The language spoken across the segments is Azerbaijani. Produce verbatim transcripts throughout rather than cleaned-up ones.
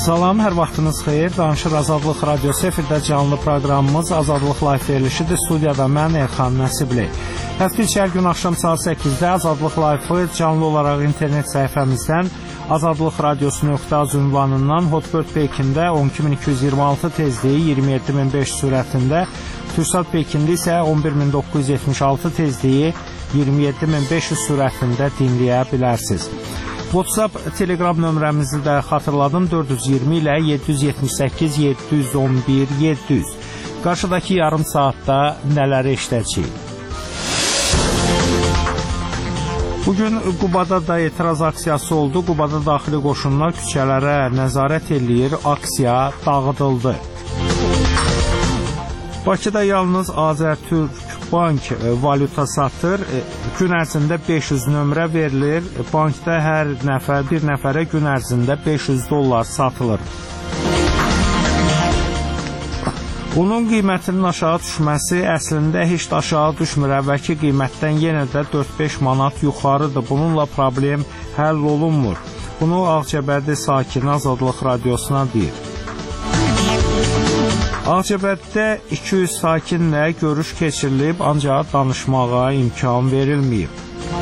Salam, hər vaxtınız xeyir. Danışır Azadlıq Radiosu efirdə canlı proqramımız Azadlıq Live verilişidir. Studiyada mən Elxan Nəsibli. Həftə içi hər gün axşam saat səkkizdə Azadlıq Live canlı olaraq internet səhifəmizdən azadlıq radiosu nöqtə az ünvanından Hotbird Pekində on iki min iki yüz iyirmi altı tezliyi iyirmi yeddi min beş yüz sürətində, Türksat Pekində isə on bir min doqquz yüz yetmiş altı tezliyi iyirmi yeddi min beş yüz sürətində dinləyə bilərsiniz. WhatsApp, Telegram nömrəmizi də xatırladım, dörd yüz iyirmi ilə yeddi yüz yetmiş səkkiz yeddi yüz on bir yeddi yüz. Qarşıdakı yarım saatda nələri eşidəcəyik? Bugün Qubada da etiraz aksiyası oldu. Qubada daxili qoşunlar küçələrə nəzarət eləyir, aksiya dağıdıldı. Bakıda yalnız Azərtürk Bank valyuta satır. Gün ərzində beş yüz nömrə verilir. Bankda hər nəfər, bir nəfərə gün ərzində beş yüz dollar satılır. Bunun qiymətinin aşağı düşməsi əslində heç də aşağı düşmür. Əvvəlki qiymətdən yenə də dörd beş manat yuxarıdır. Bununla problem həll olunmur. Bunu Ağcabədi sakini Azadlıq Radiosuna deyir. Ağcabəddə iki yüz sakinlə görüş keçirilib, ancaq danışmağa imkan verilməyib.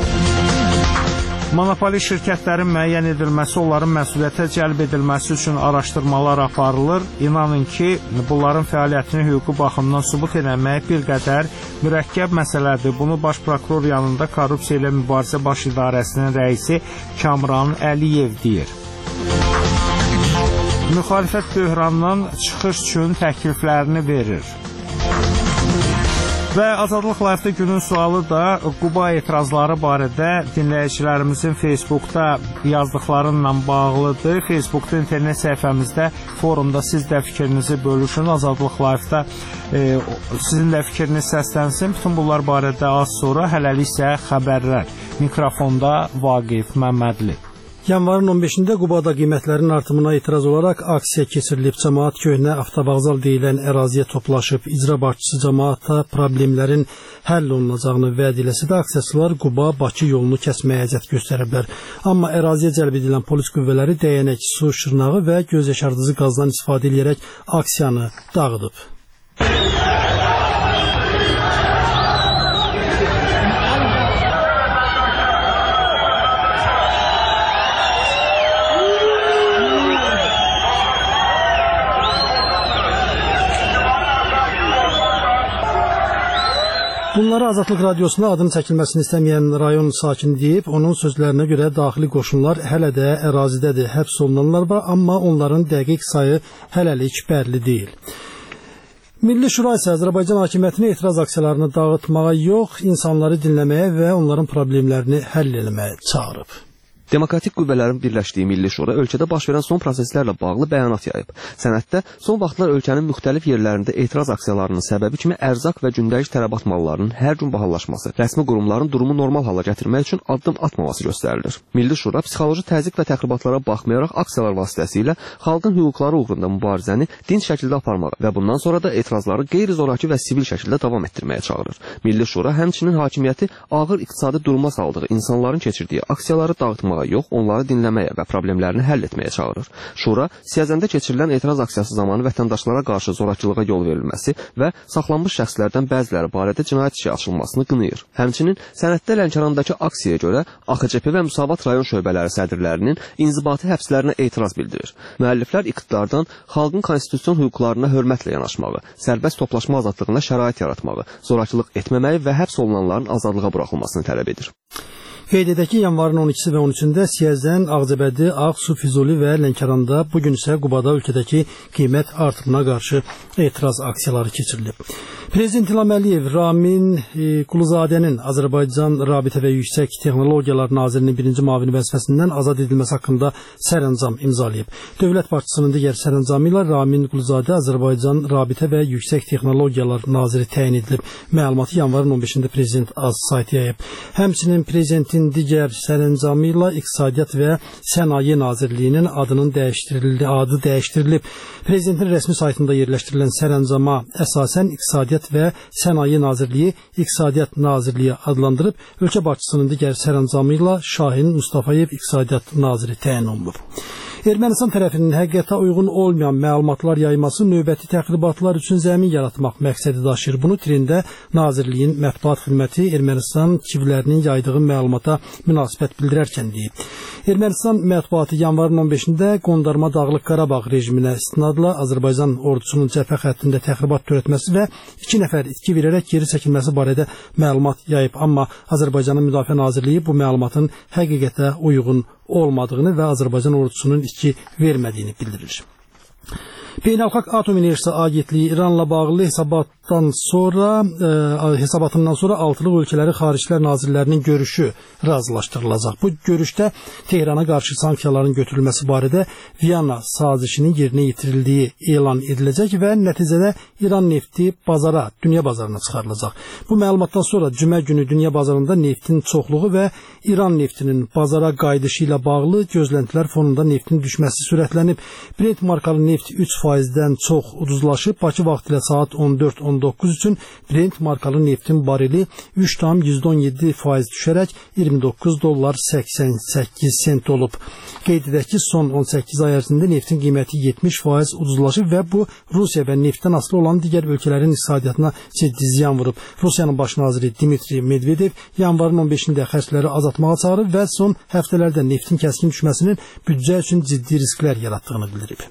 Monopoli şirkətlərin müəyyən edilməsi, onların məsuliyyətə cəlb edilməsi üçün araşdırmalar aparılır. İnanın ki, bunların fəaliyyətini hüquqi baxımdan sübut eləmək bir qədər mürəkkəb məsələdir. Bunu Baş Prokuror yanında Korrupsiya ilə Mübarizə Baş İdarəsinin rəisi Kamran Əliyev deyir. Müxalifət böhrandan çıxış üçün təkliflərini verir. Və Azadlıq Live-da günün sualı da Quba etirazları barədə dinləyicilərimizin Facebookda yazdıqlarınla bağlıdır. Facebookda internet səhifəmizdə, forumda siz də fikrinizi bölüşün. Azadlıq Live-da e, sizin də fikriniz səslənsin. Bütün bunlar barədə az sonra, hələlik isə xəbərlər. Mikrofonda Vaqif Məmmədli. Yanvarın on beşində Qubada qiymətlərin artımına etiraz olaraq aksiya keçirilib. Cəmaət köhnə avtovağzal deyilən əraziyə toplaşıb. İcra başçısı cəmaata problemlərin həll olunacağını vəd eləsə də aksiyaçılar Quba-Bakı yolunu kəsməyə əziyyət göstəriblər. Amma əraziyə cəlb edilən polis qüvvələri dəyənək, su şırnağı və göz yaşardıcı qazdan istifadə edərək aksiyanı dağıdıb. Bunları Azadlıq Radiosuna adını çəkilməsini istəməyən rayon sakini deyib, onun sözlərinə görə daxili qoşunlar hələ də ərazidədir, həbs olunanlar var, amma onların dəqiq sayı hələlik bəlli deyil. Milli Şura isə Azərbaycan hakimiyyətini etiraz aksiyalarını dağıtmağa yox, insanları dinləməyə və onların problemlərini həll etməyə çağırıb. Demokratik qüvvələrin birləşdiyi Milli Şura ölkədə baş verən son proseslərlə bağlı bəyanat yayıb. Sənəddə son vaxtlar ölkənin müxtəlif yerlərində etiraz aksiyalarının səbəbi kimi ərzaq və gündəlik tələbat mallarının hər gün bahalaşması, rəsmi qurumların durumu normal hala gətirmək üçün addım atmaması göstərilir. Milli Şura psixoloji təzyiq və təxribatlara baxmayaraq aksiyalar vasitəsilə xalqın hüquqları uğrunda mübarizəni dinc şəkildə aparmağa və bundan sonra da etirazları qeyri-zoraki və sivil şəkildə davam etdirməyə çağırır. Milli Şura həmçinin hakimiyyəti ağır iqtisadi duruma saldığı insanların keçirdiyi aksiyaları dağıtmağa yox, onları dinləməyə və problemlərini həll etməyə çağırır. Şura, Siyəzəndə keçirilən etiraz aksiyası zamanı vətəndaşlara qarşı zorakılığa yol verilməsi və saxlanmış şəxslərdən bəziləri barədə cinayət işi açılmasını qınayır. Həmçinin sənəddə Lənkərandakı aksiyaya görə A X C P və Müsavat rayon şöbələri sədrlərinin inzibati həbslərinə etiraz bildirir. Müəlliflər iqtidardan xalqın konstitusion hüquqlarına hörmətlə yanaşmağı, sərbəst toplaşma azadlığına şərait yaratmağı, zorakılıq etməməyi və həbs olunanların azadlığa buraxılmasını tələb edir. Qeyd edək ki, yanvarın on ikisi və on üçündə Siyəzən, Ağcabədi, Ağsu, Füzuli və Lənkəranda, bugün isə Qubada ölkədəki qiymət artımına qarşı etiraz aksiyaları keçirilib. Prezident İlham Əliyev, Ramin e, Quluzadənin Azərbaycan Rabitə və Yüksək Texnologiyalar Nazirinin birinci müavini vəzifəsindən azad edilməsi haqqında sərəncam imzalayıb. Dövlət başçısının digər sərəncamı ilə Ramin Quluzadə Azərbaycan Rabitə və Yüksək Texnologiyalar Naziri təyin edilib. Məlumatı yanvarın on beşində Prezident az saytı yayıb. Həmçinin Prezidentin digər sərəncamı ilə İqtisadiyyat və Sənaye Nazirliyinin adının dəyişdirildi, adı dəyişdirilib. Prezidentin rəsmi saytında yerləşdirilən sərəncama əsasən İqtisadiyyat və Sənaye Nazirliyi İqtisadiyyat Nazirliyi adlandırıb, ölkə başçısının digər sərəncamı ilə Şahin Mustafayev İqtisadiyyat Naziri təyin olunub. Ermənistan tərəfinin həqiqətə uyğun olmayan məlumatlar yayması növbəti təxribatlar üçün zəmin yaratmaq məqsədi daşıyır. Bunu trində Nazirliyin mətbuat xidməti Ermənistan kivlərinin yaydığı məlumata münasibət bildirərkən deyib. Ermənistan mətbuatı yanvarın on beşində qondarma Dağlıq Qarabağ rejiminə istinadla Azərbaycan ordusunun cəbhə xəttində təxribat törətməsi və iki nəfər itki verərək geri çəkilməsi barədə məlumat yayıb. Amma Azərbaycanın Müdafiə Nazirliyi bu məlumatın həqiqətə uyğun olmadığını və Azərbaycan ordusunun itki vermədiyini bildirir. Beynəlxalq Atom Enerjisi Agentliyi İranla bağlı hesabatdan sonra e, hesabatından sonra altılıq ölkələri xaricilər nazirlərinin görüşü razılaşdırılacaq. Bu görüşdə Tehrana qarşı sanksiyaların götürülməsi barədə Viyana sazişinin yerinə yetirildiyi elan ediləcək və nəticədə İran nefti bazara, dünya bazarına çıxarılacaq. Bu məlumatdan sonra cümə günü dünya bazarında neftin çoxluğu və İran neftinin bazara qayıdışı ilə bağlı gözləntilər fonunda neftin düşməsi sürətlənib. Brent markalı neft üç faizdən çox uduzlaşıb. Bakı vaxtı ilə saat on dörd on doqquz üçün Brent markalı neftin bareli üç tam yüzdə on yeddi faiz düşərək iyirmi doqquz dollar səksən səkkiz sent olub. Qeyd edək ki, son on səkkiz ay ərzində neftin qiyməti yetmiş faiz uduzlaşıb və bu Rusiya və neftdən asılı olan digər ölkələrin iqtisadiyyatına ciddi ziyan vurub. Rusiyanın baş naziri Dmitri Medvedev yanvarın on beşində xərcləri azaltmağa çağırıb və son həftələrdə neftin kəskin düşməsinin büdcə üçün ciddi risklər yaratdığını bildirib.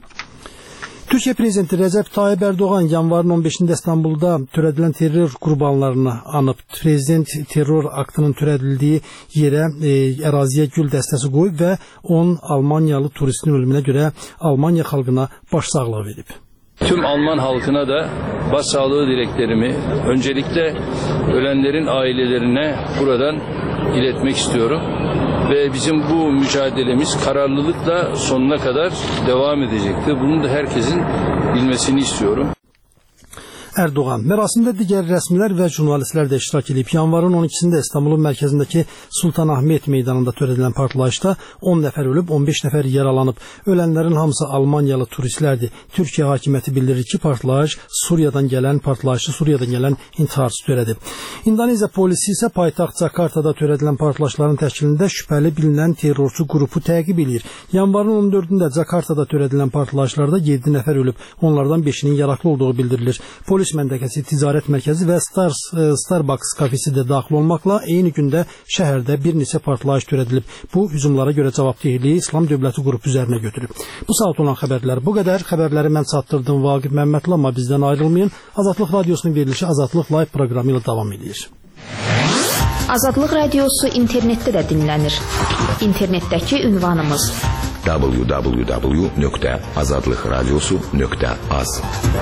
Türkiyə Prezidenti Rəcəb Tayyip Erdoğan yanvarın on beşində İstanbulda törədilən terror qurbanlarını anıb. Prezident terror aktının törədildiyi yerə e, əraziyə gül dəstəsi qoyub və on Almaniyalı turistin ölümünə görə Almanya xalqına başsağlığı verib. Tüm Alman halkına da başsağlığı dileklerimi öncelikle ölenlerin ailelerine buradan iletmek istiyorum. Ve bizim bu mücadelemiz kararlılıkla sonuna kadar devam edecektir. Bunu da herkesin bilmesini istiyorum. Erdoğan mərasimdə digər rəsmilər və jurnalistlər də iştirak edib. Yanvarın on ikisində İstanbulun mərkəzindəki Sultanahmet meydanında törədilən partlayışda on nəfər ölüb, on beş nəfər yaralanıb. Ölənlərin hamısı Almaniyalı turistlərdir. Türkiyə hakimiyyəti bildirir ki, partlayış Suriyadan gələn, partlayışı Suriyadan gələn intiharçı törədib. İndoneziya polisi isə paytaxt Jakartada törədilən partlayışların təşkilində şübhəli bilinən terrorçu qrupu təqib edir. Yanvarın on dördündə Jakartada törədilən partlayışlarda yeddi nəfər ölüb, onlardan beşinin yaraklı olduğu bildirilir. Polis məndəqəsi, ticarət mərkəzi və Stars, Starbucks kafesi də daxil olmaqla eyni gündə şəhərdə bir neçə partlayış törədilib. Bu, hücumlara görə cavabdehliyi İslam Dövləti qrupu üzərinə götürüb. Bu saat olan xəbərlər bu qədər. Xəbərləri mən çatdırdım Vaqif Məmmədli, amma bizdən ayrılmayın. Azadlıq Radiosunun verilişi Azadlıq Live proqramı ilə davam edir. Azadlıq Radiosu internetdə də dinlənir. İnternetdəki ünvanımız w w w nöqtə azadlıq radiosu nöqtə az.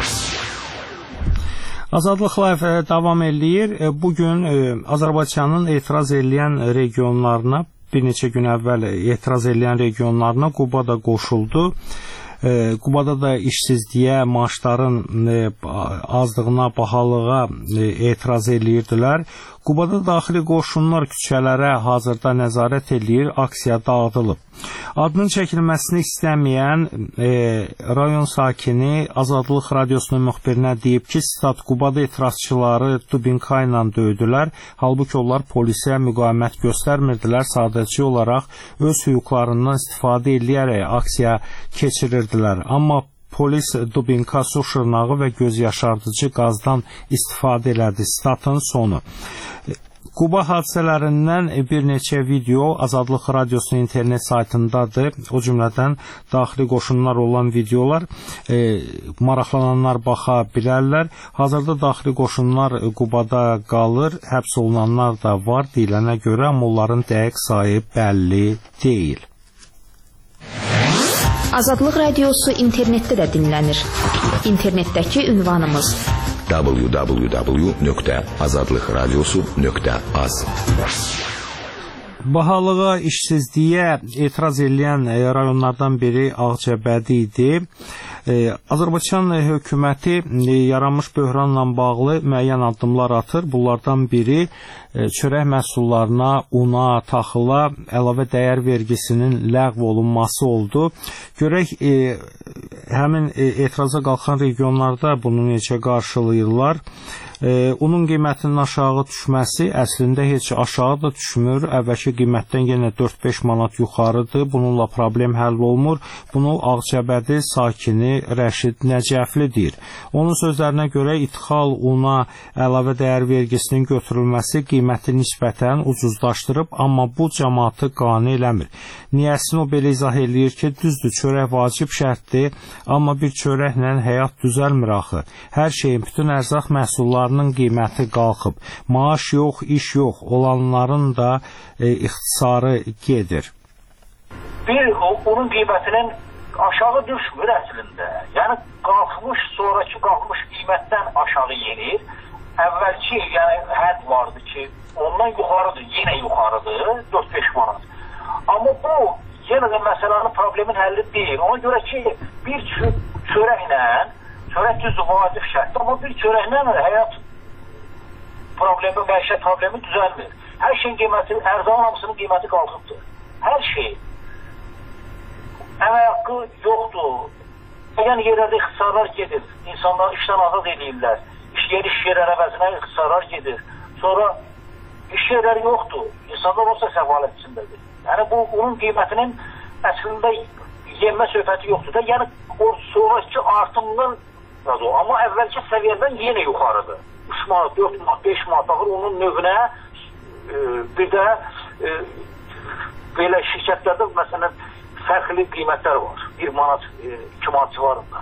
Azadlıq Live davam eləyir. Bugün Azərbaycanın etiraz edən regionlarına, bir neçə gün əvvəl etiraz edən regionlarına Quba da qoşuldu. Qubada da işsizliyə, maaşların azlığına, bahalığa etiraz eləyirdilər. Qubada daxili qoşunlar küçələrə hazırda nəzarət eləyir, aksiya dağıdılıb. Adının çəkilməsini istəməyən e, rayon sakini Azadlıq Radiosunun müxbirinə deyib ki, stat Qubada etirazçıları dubinka ilə döydülər, halbuki onlar polisə müqavimət göstərmirdilər, sadəcə olaraq öz hüquqlarından istifadə eləyərək aksiya keçirirdilər. Amma polis dubinka, su şırnağı və göz yaşardıcı qazdan istifadə elədi. Statın sonu. Quba hadisələrindən bir neçə video Azadlıq Radiosunun internet saytındadır. O cümlədən daxili qoşunlar olan videolar e, maraqlananlar baxa bilərlər. Hazırda daxili qoşunlar Qubada qalır, həbs olunanlar da var deyilənə görə, amma onların dəqiq sayı bəlli deyil. Azadlıq Radiosu internetdə də dinlənir. İnternetdəki ünvanımız w w w nöqtə azadlıq radiosu nöqtə az. Bahalığa, işsizliyə etiraz edən rayonlardan biri Ağcabədi idi. Azərbaycan hökuməti yaranmış böhranla bağlı müəyyən addımlar atır. Bunlardan biri çörək məhsullarına, una, taxıla əlavə dəyər vergisinin ləğv olunması oldu. Görək, həmin etiraza qalxan regionlarda bunu necə qarşılayırlar. Unun qiymətinin aşağı düşməsi əslində heç aşağı da düşmür. Əvvəlki qiymətdən yenə dörd-beş manat yuxarıdır. Bununla problem həll olmur. Bunu Ağcabədi sakini Rəşid Nəcəfli deyir. Onun sözlərinə görə ithal una əlavə dəyər vergisinin götürülməsi qiyməti nisbətən ucuzlaşdırıb, amma bu cəmaatı qane eləmir. Niyəsini o belə izah eləyir ki, düzdür, çörək vacib şərtdir, amma bir çörəklə həyat düzəlmir axı. Hər şeyin, bütün ərzaq məhsullarının qiyməti qalxıb. Maaş yox, iş yox, olanların da e, ixtisarı gedir. Bir, onun qiymətinin aşağı düşmür əslində. Yəni, qalxmış, sonraki qalxmış qiymətdən aşağı yenir. Əvvəlki, yəni, hədd vardı ki, ondan yuxarıdır, yenə yuxarıdır, dörd-beş manat. Amma bu, yenə də məsələnin problemin həlli deyil. Ona görə ki, bir çörəklə, çörək düzdür, vacib şərtdir, amma bir çörəklə həyat problemi, məişət problemi düzəlmir. Hər şeyin qiyməti, ərzağın hamısının qiyməti qalxıbdır. Hər şey. Əmək haqqı yoxdur. Yəni yerlərdə ixtisarlar gedir. İnsanlar işdən azad edirlər. İş yeri, iş yerlər əvəzinə ixtisarlar gedir. Sonra iş yerləri yoxdur. İnsanlar olsa səfalət içindədir. Yəni bu, onun qiymətinin əslində yenmə söhbəti yoxdur da. Yəni o sonraki artımdan, amma əvvəlki səviyyədən yenə yuxarıdır. üç manat, dörd manat, beş manat baxır, onun növünə e, bir də e, belə şirkətlərdə məsələn fərqli qiymətlər var. bir manat, iki manat civarında.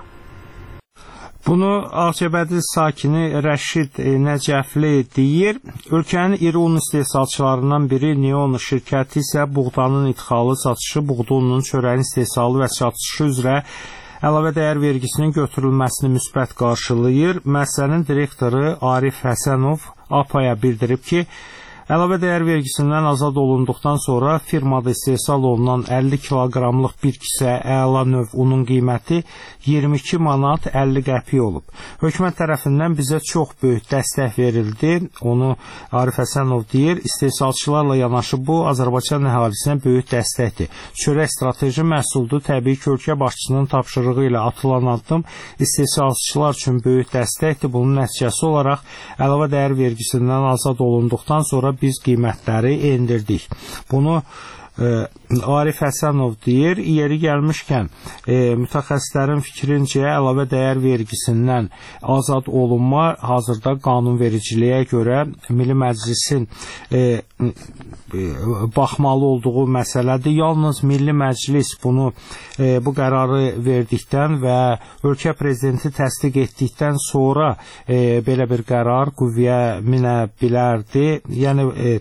Bunu Ağcabədi sakini Rəşid Nəcəfli deyir. Ölkənin iri un istehsalçılarından biri Neon şirkəti isə buğdanın idxalı, satışı, buğda ununun çörəyin istehsalı və satışı üzrə əlavə dəyər vergisinin götürülməsini müsbət qarşılayır. Müəssisənin direktoru Arif Həsənov A P A-ya bildirib ki, əlavə dəyər vergisindən azad olunduqdan sonra firmada istehsal olunan əlli kiloqramlıq bir kisə əla növ unun qiyməti iyirmi iki manat əlli qəpik olub. Hökumət tərəfindən bizə çox böyük dəstək verildi. Onu Arif Həsənov deyir. İstehsalçılarla yanaşı bu Azərbaycan əhalisinə böyük dəstəkdir. Çörək strateji məhsuldur. Təbii ki, ölkə başçısının tapşırığı ilə atılan addım istehsalçılar üçün böyük dəstəkdir. Bunun nəticəsi olaraq əlavə dəyər vergisindən azad olunduqdan sonra biz qiymətləri endirdik. Bunu e, Arif Həsənov deyir. Yeri gəlmişkən e, mütəxəssislərin fikrincə əlavə dəyər vergisindən azad olunma hazırda qanunvericiliyə görə Milli Məclisin e, e, baxmalı olduğu məsələdir. Yalnız Milli Məclis bunu e, bu qərarı verdikdən və ölkə prezidenti təsdiq etdikdən sonra e, belə bir qərar qüvvəyə minə bilərdi. Yəni e,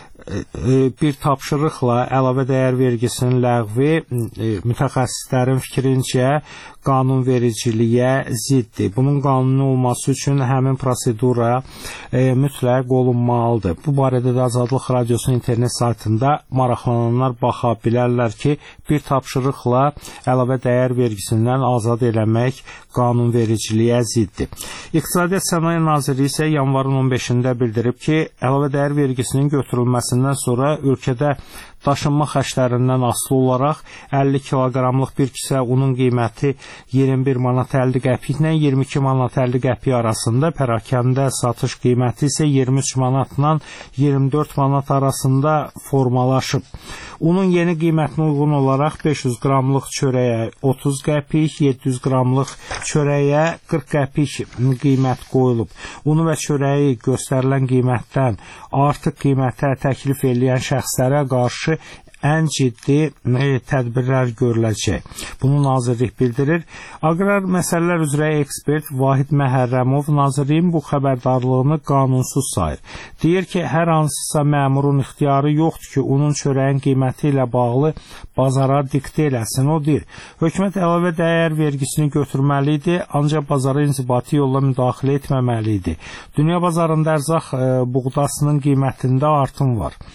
bir tapşırıqla əlavə dəyər vergisinin ləğvi mütəxəssislərin fikrincə qanunvericiliyə ziddir. Bunun qanuni olması üçün həmin prosedura e, mütləq olunmalıdır. Bu barədə də Azadlıq Radiosunun internet saytında maraqlananlar baxa bilərlər ki, bir tapşırıqla əlavə dəyər vergisindən azad eləmək qanunvericiliyə ziddir. İqtisadiyyat Sənaye Naziri isə yanvarın on beşində bildirib ki, əlavə dəyər vergisinin götürülməsindən sonra ölkədə daşınma xərclərindən asılı olaraq əlli kiloqramlıq bir kisə unun qiyməti iyirmi bir manat əlli qəpiklə iyirmi iki manat əlli qəpik arasında, pərakəndə satış qiyməti isə iyirmi üç manatla iyirmi dörd manat arasında formalaşıb. Unun yeni qiymətinə uyğun olaraq beş yüz qramlıq çörəyə otuz qəpik, yeddi yüz qramlıq çörəyə qırx qəpik qiymət qoyulub. Unu və çörəyi göstərilən qiymətdən artıq qiymətə təklif edən şəxslərə qarşı ən ciddi tədbirlər görüləcək. Bunu nazirlik bildirir. Aqrar məsələlər üzrə ekspert Vahid Məhərrəmov nazirliyin bu xəbərdarlığını qanunsuz sayır. Deyir ki, hər hansısa məmurun ixtiyarı yoxdur ki, unun çörəyin qiyməti ilə bağlı bazara diktə eləsin. O deyir, hökumət əlavə dəyər vergisini götürməli idi, ancaq bazara inzibati yolla müdaxilə etməməli idi. Dünya bazarında ərzaq e, buğdasının qiymətində artım var.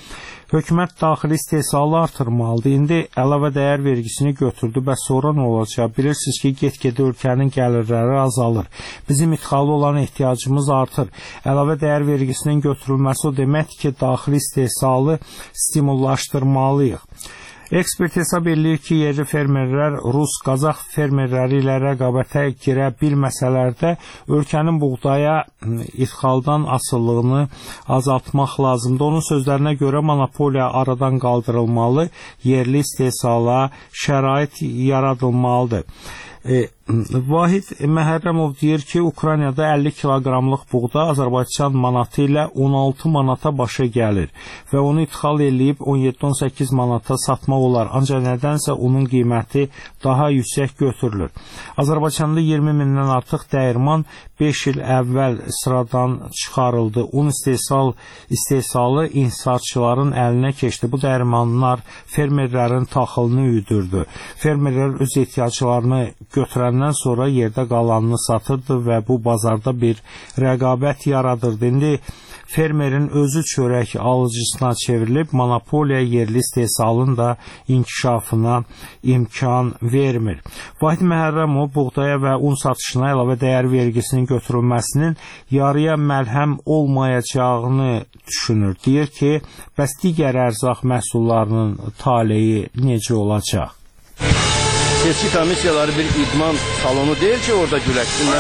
Hökumət daxili istehsalı artırmalıdır. İndi əlavə dəyər vergisini götürdü və sonra nə olacaq? Bilirsiniz ki, get-gedə ölkənin gəlirləri azalır. Bizim ixalı olan ehtiyacımız artır. Əlavə dəyər vergisinin götürülməsi o deməkdir ki, daxili istehsalı stimullaşdırmalıyıq. Ekspert hesab edir ki, yerli fermerlər Rus, Qazax fermerləri ilə rəqabətə girə bilməsələrdə ölkənin buğdaya ixaldan asılılığını azaltmaq lazımdır. Onun sözlərinə görə monopoliya aradan qaldırılmalı, yerli istehsala şərait yaradılmalıdır. E, Vahid Məhərrəmov deyir ki, Ukraynada əlli kiloqramlıq buğda Azərbaycan manatı ilə on altı manata başa gəlir və onu ixal eləyib on yeddi on səkkiz manata satmaq olar. Ancaq nədənsə onun qiyməti daha yüksək götürülür. Azərbaycanda iyirmi mindən artıq dəyirman beş il əvvəl sıradan çıxarıldı. Un istehsal, istehsalı inhisarçıların əlinə keçdi. Bu dəyirmanlar fermerlərin taxılını üyüdürdü. Fermerlər öz ehtiyaclarını götürəndən sonra yerdə qalanını satırdı və bu bazarda bir rəqabət yaradırdı. İndi fermerin özü çörək alıcısına çevrilib, monopoliya yerli istehsalın da inkişafına imkan vermir. Vahid Məhərrəmov buğdaya və un satışına əlavə dəyər vergisinin götürülməsinin yarıya məlhəm olmayacağını düşünür. Deyir ki, bəs digər ərzaq məhsullarının taleyi necə olacaq? Seçki komissiyaları bir idman salonu deyil ki, orada güləşsinlər.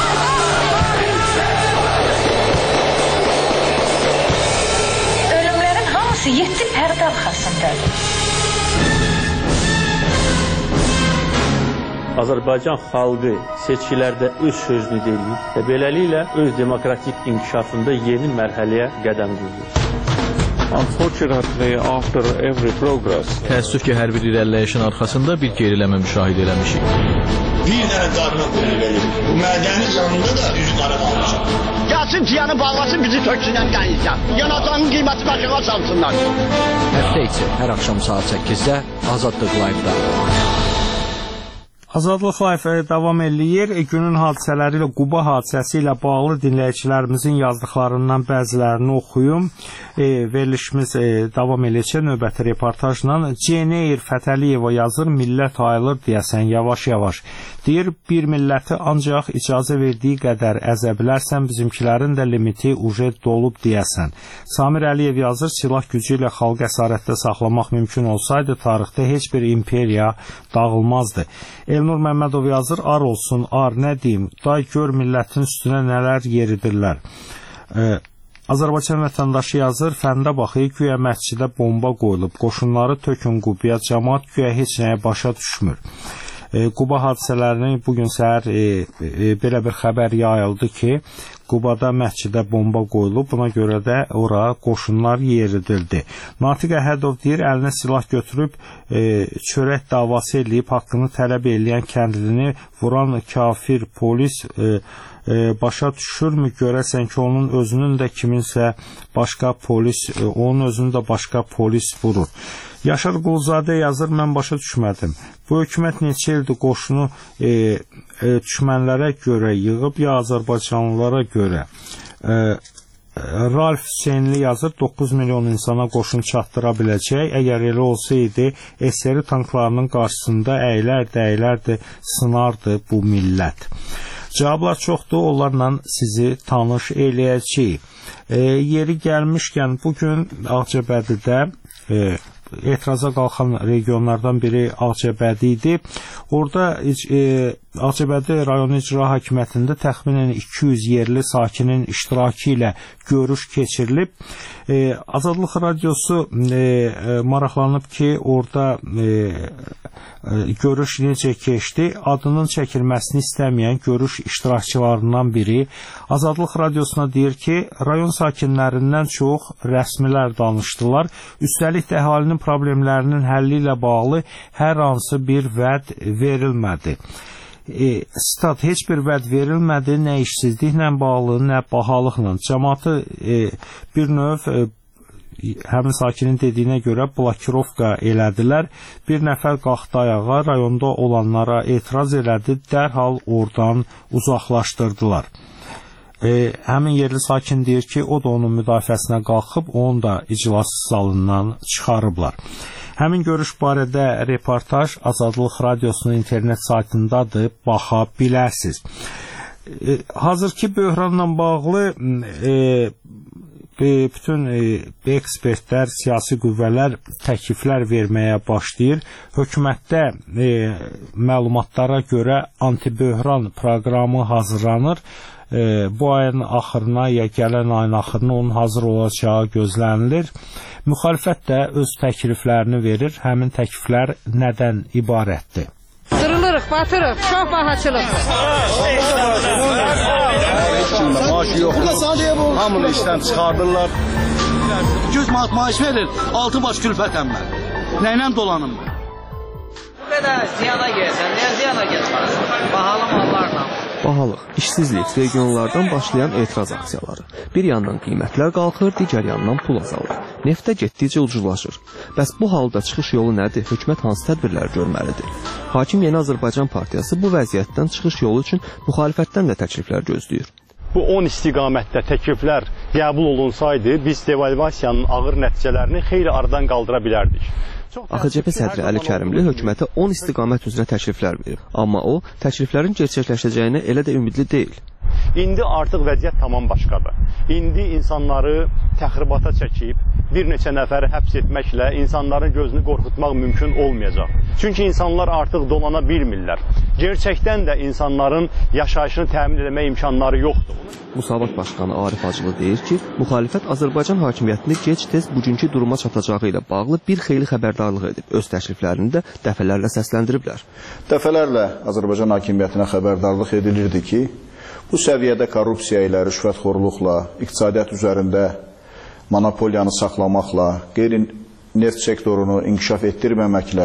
Ölümlərin hamısı yeddi pərdə arxasındadır. Azərbaycan xalqı seçkilərdə öz sözünü deyir və beləliklə öz demokratik inkişafında yeni mərhələyə qədəm qoyur. Unfortunately, after every progress, təəssüf ki, hər bir irəliləyişin arxasında bir geriləmə müşahidə eləmişik. Bir dənə qarına qoyun verir. Bu mədənin yanında da üç qara qalmışaq. Gəlsin ciyanı bağlasın, bizi töksünən qənizdən. Yanacağın qiyməti başına salsınlar. Həftə içi hər axşam saat səkkizdə Azadlıq Live-da. Azadlıq Live davam eləyir. Günün hadisələri ilə, Quba hadisəsi ilə bağlı dinləyicilərimizin yazdıqlarından bəzilərini oxuyum. E, verilişimiz e, davam eləyəcək növbəti reportajla. Ceneyr Fətəliyeva yazır, millət ayılır deyəsən, yavaş-yavaş. Deyir, bir milləti ancaq icazə verdiyi qədər əzə bilərsən, bizimkilərin də limiti uje dolub deyəsən. Samir Əliyev yazır, silah gücü ilə xalqı əsarətdə saxlamaq mümkün olsaydı, tarixdə heç bir imperiya dağılmazdı. Elnur Məmmədov yazır, ar olsun, ar, nə deyim, day gör millətin üstünə nələr yeridirlər. Ee, Azərbaycan vətəndaşı yazır, fəndə baxı, güya məscidə bomba qoyulub, qoşunları tökün Qubaya, cəmaat güya heç nəyə başa düşmür. E, Quba hadisələrini bugün səhər e, e, belə bir xəbər yayıldı ki, Qubada məscidə bomba qoyulub, buna görə də ora qoşunlar yeridildi. Natiq Əhədov deyir, əlinə silah götürüb, e, çörək davası eləyib, haqqını tələb eləyən kəndlini vuran kafir polis e, e, başa düşürmü? Görəsən ki, onun özünün də kiminsə başqa polis, e, onun özünü də başqa polis vurur. Yaşar Quluzadə yazır, mən başa düşmədim. Bu hökumət neçə ildir qoşunu e, e, düşmənlərə görə yığıb, ya Azərbaycanlılara görə. E, Ralf Hüseynli yazır, doqquz milyon insana qoşun çatdıra biləcək. Əgər elə olsaydı, S R tanklarının qarşısında əylərdi, əylərdi, sınardı bu millət. Cavablar çoxdur, onlarla sizi tanış eləyəcəyik. E, yeri gəlmişkən, bugün Ağcabədidə e, etiraza qalxan regionlardan biri Ağcabədi idi. Orada e, Ağcabədi rayon icra hakimiyyətində təxminən iki yüz yerli sakinin iştirakı ilə görüş keçirilib. E, Azadlıq Radiosu e, e, maraqlanıb ki, orada e, e, görüş necə keçdi? Adının çəkilməsini istəməyən görüş iştirakçılarından biri Azadlıq Radiosuna deyir ki, rayon sakinlərindən çox rəsmilər danışdılar. Üstəlik də əhalinin problemlərinin həlli ilə bağlı hər hansı bir vəd verilmədi. E, stat, heç bir vəd verilmədi, nə işsizliklə bağlı, nə bahalıqla. Cəmaatı e, bir növ e, həmin sakinin dediyinə görə blokirovka elədilər. Bir nəfər qalxdı ayağa, rayonda olanlara etiraz elədi, dərhal oradan uzaqlaşdırdılar. E, həmin yerli sakin deyir ki, o da onun müdafiəsinə qalxıb, onu da iclas zalından çıxarıblar. Həmin görüş barədə reportaj Azadlıq Radiosunun internet saytındadır, baxa bilərsiniz. E, hazırki böhranla bağlı e, bütün e, ekspertlər, siyasi qüvvələr təkliflər verməyə başlayır. Hökumətdə e, məlumatlara görə antiböhran proqramı hazırlanır. E, bu ayın axırına ya gələn ayın axırına onun hazır olacağı gözlənilir. Müxalifət də öz təkliflərini verir. Həmin təkliflər nədən ibarətdir? Qırılırıq, batırıq, çox bahaçılıq. Maaşı yoxdur. Hamını işdən çıxardırlar. yüz manat maaş verir, altı baş külfətəm mən. Nəylə dolanım? Bu qədər ziyana gəlsən, niyə ziyana gəlsən? Bahalı mallarla. Bahalıq, işsizlik, regionlardan başlayan etiraz aksiyaları. Bir yandan qiymətlər qalxır, digər yandan pul azalır. Neftə getdikcə ucuzlaşır. Bəs bu halda çıxış yolu nədir? Hökumət hansı tədbirlər görməlidir? Hakim Yeni Azərbaycan Partiyası bu vəziyyətdən çıxış yolu üçün müxalifətdən də təkliflər gözləyir. Bu on istiqamətdə təkliflər qəbul olunsaydı, biz devalvasiyanın ağır nəticələrini xeyli aradan qaldıra bilərdik. A X C P sədri Əli Kərimli hökumətə on istiqamət üzrə təkliflər verir. Amma o, təkliflərin gerçəkləşəcəyinə elə də ümidli deyil. İndi artıq vəziyyət tamam başqadır. İndi insanları təxribata çəkib, bir neçə nəfəri həbs etməklə insanların gözünü qorxutmaq mümkün olmayacaq. Çünki insanlar artıq dolana bilmirlər. Gerçəkdən də insanların yaşayışını təmin etmək imkanları yoxdur. Musavat Başqanı Arif Hacılı deyir ki, müxalifət Azərbaycan hakimiyyətini gec-tez bugünkü duruma çatacağı ilə bağlı bir xeyli xəbərdarlıq edib. Öz təkliflərini də dəfələrlə səsləndiriblər. Dəfələrlə Azərbaycan hakimiyyətinə xəbərdarlıq edilirdi ki, bu səviyyədə korrupsiya ilə, rüşvətxorluqla, iqtisadiyyat üzərində monopoliyanı saxlamaqla, qeyri-neft sektorunu inkişaf etdirməməklə,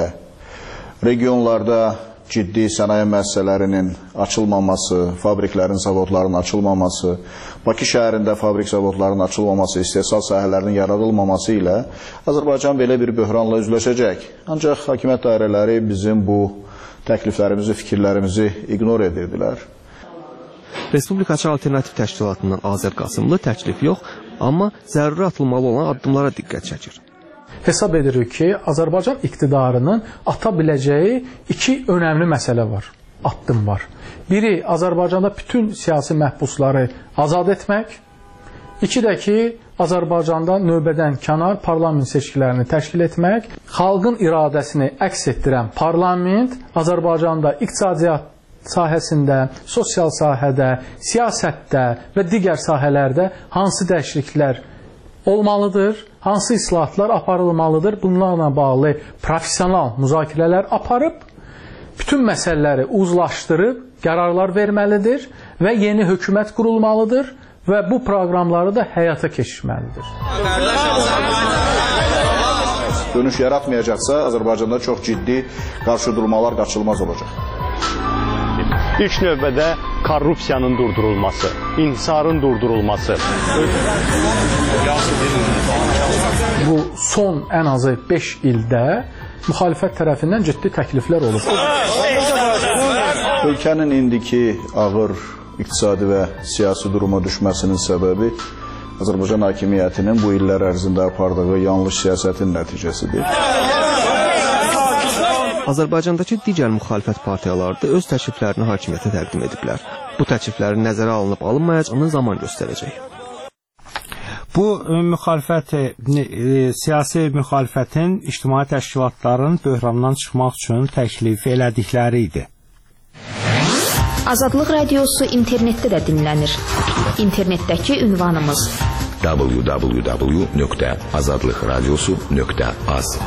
regionlarda ciddi sənaye müəssisələrinin açılmaması, fabriklərin, zavodların açılmaması, Bakı şəhərində fabrik zavodların açılmaması, istehsal sahələrinin yaradılmaması ilə Azərbaycan belə bir böhranla üzləşəcək. Ancaq hakimiyyət dairələri bizim bu təkliflərimizi, fikirlərimizi ignor edirdilər. Respublikaçı Alternativ Təşkilatından Azər Qasımlı təklif yox, amma zəruri atılmalı olan addımlara diqqət çəkir. Hesab edirik ki, Azərbaycan iqtidarının ata biləcəyi iki önəmli məsələ var, addım var. Biri, Azərbaycanda bütün siyasi məhbusları azad etmək. İki də ki, Azərbaycanda növbədən kənar parlament seçkilərini təşkil etmək. Xalqın iradəsini əks etdirən parlament Azərbaycanda iqtisadiyyat sahəsində, sosial sahədə, siyasətdə və digər sahələrdə hansı dəyişikliklər olmalıdır, hansı islahatlar aparılmalıdır, bunlarla bağlı professional müzakirələr aparıb, bütün məsələləri uzlaşdırıb, qərarlar verməlidir və yeni hökumət qurulmalıdır və bu proqramları da həyata keçirməlidir. Dönüş yaratmayacaqsa, Azərbaycanda çox ciddi qarşıdurmalar qaçılmaz olacaq. İlk növbədə korrupsiyanın durdurulması, inhisarın durdurulması. Bu son ən azı beş ildə müxalifət tərəfindən ciddi təkliflər olub. Ölkənin indiki ağır iqtisadi və siyasi duruma düşməsinin səbəbi Azərbaycan hakimiyyətinin bu illər ərzində apardığı yanlış siyasətin nəticəsidir. Azərbaycandakı digər müxalifət partiyaları da öz təkliflərini hakimiyyətə təqdim ediblər. Bu təkliflərin nəzərə alınıb alınmayacağını zaman göstərəcək. Bu müxalifət, siyasi müxalifətin ictimai təşkilatların böhrandan çıxmaq üçün təklif elədikləri idi. Azadlıq Radiosu internetdə də dinlənir. İnternetdəki ünvanımız w w w nöqtə azadlıq radiosu nöqtə az.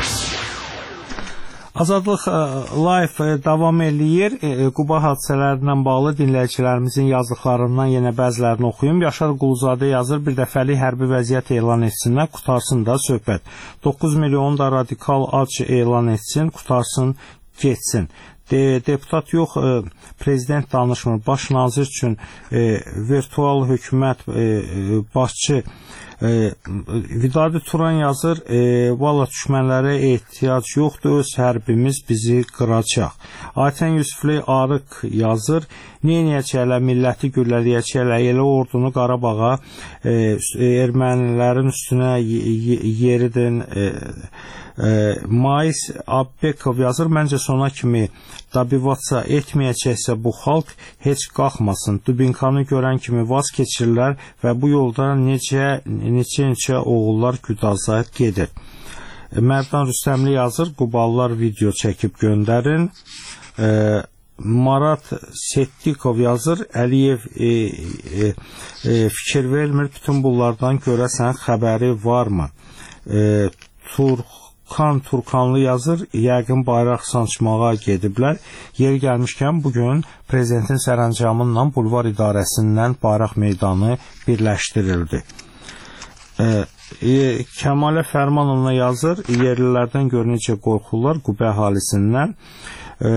Azadlıq Live davam eləyir. Quba hadisələrindən bağlı dinləyicilərimizin yazdıqlarından yenə bəzilərini oxuyum. Yaşar Quluzadə yazır, bir dəfəlik hərbi vəziyyət elan etsinlər, qutarsın da söhbət. doqquz milyon da radikal ac elan etsin, qutarsın, getsin. De, deputat yox, prezident danışmır. Baş nazir üçün e, virtual hökumət e, başçı E, Vidadi Turan yazır, e, valla düşmənlərə ehtiyac yoxdur, öz hərbimiz bizi qıracaq. Aytən Yusufli Arıq yazır, neynəyəcəklər, milləti güllələyəcəklər, elə ordunu Qarabağa e, ermənilərin üstünə yeridin. E, e, Mais Abbekov yazır, məncə sona kimi dabivatsa etməyəcəksə bu xalq heç qalxmasın. Dubinkanı görən kimi vaz keçirlər və bu yolda necə neçə-neçə oğullar güdaza gedir. Mərdan Rüstəmli yazır, Quballar video çəkib göndərin. E, Marat Settikov yazır, Əliyev e, e, e, fikir vermir, bütün bunlardan görəsən xəbəri varmı? E, Turxan Turkanlı yazır, yəqin bayraq sancmağa gediblər. Yeri gəlmişkən bugün prezidentin sərəncamından Bulvar İdarəsindən bayraq meydanı birləşdirildi. E, e, Kəmalə Fərmanovna yazır, yerlilərdən görünəcə qorxurlar Quba əhalisindən. E,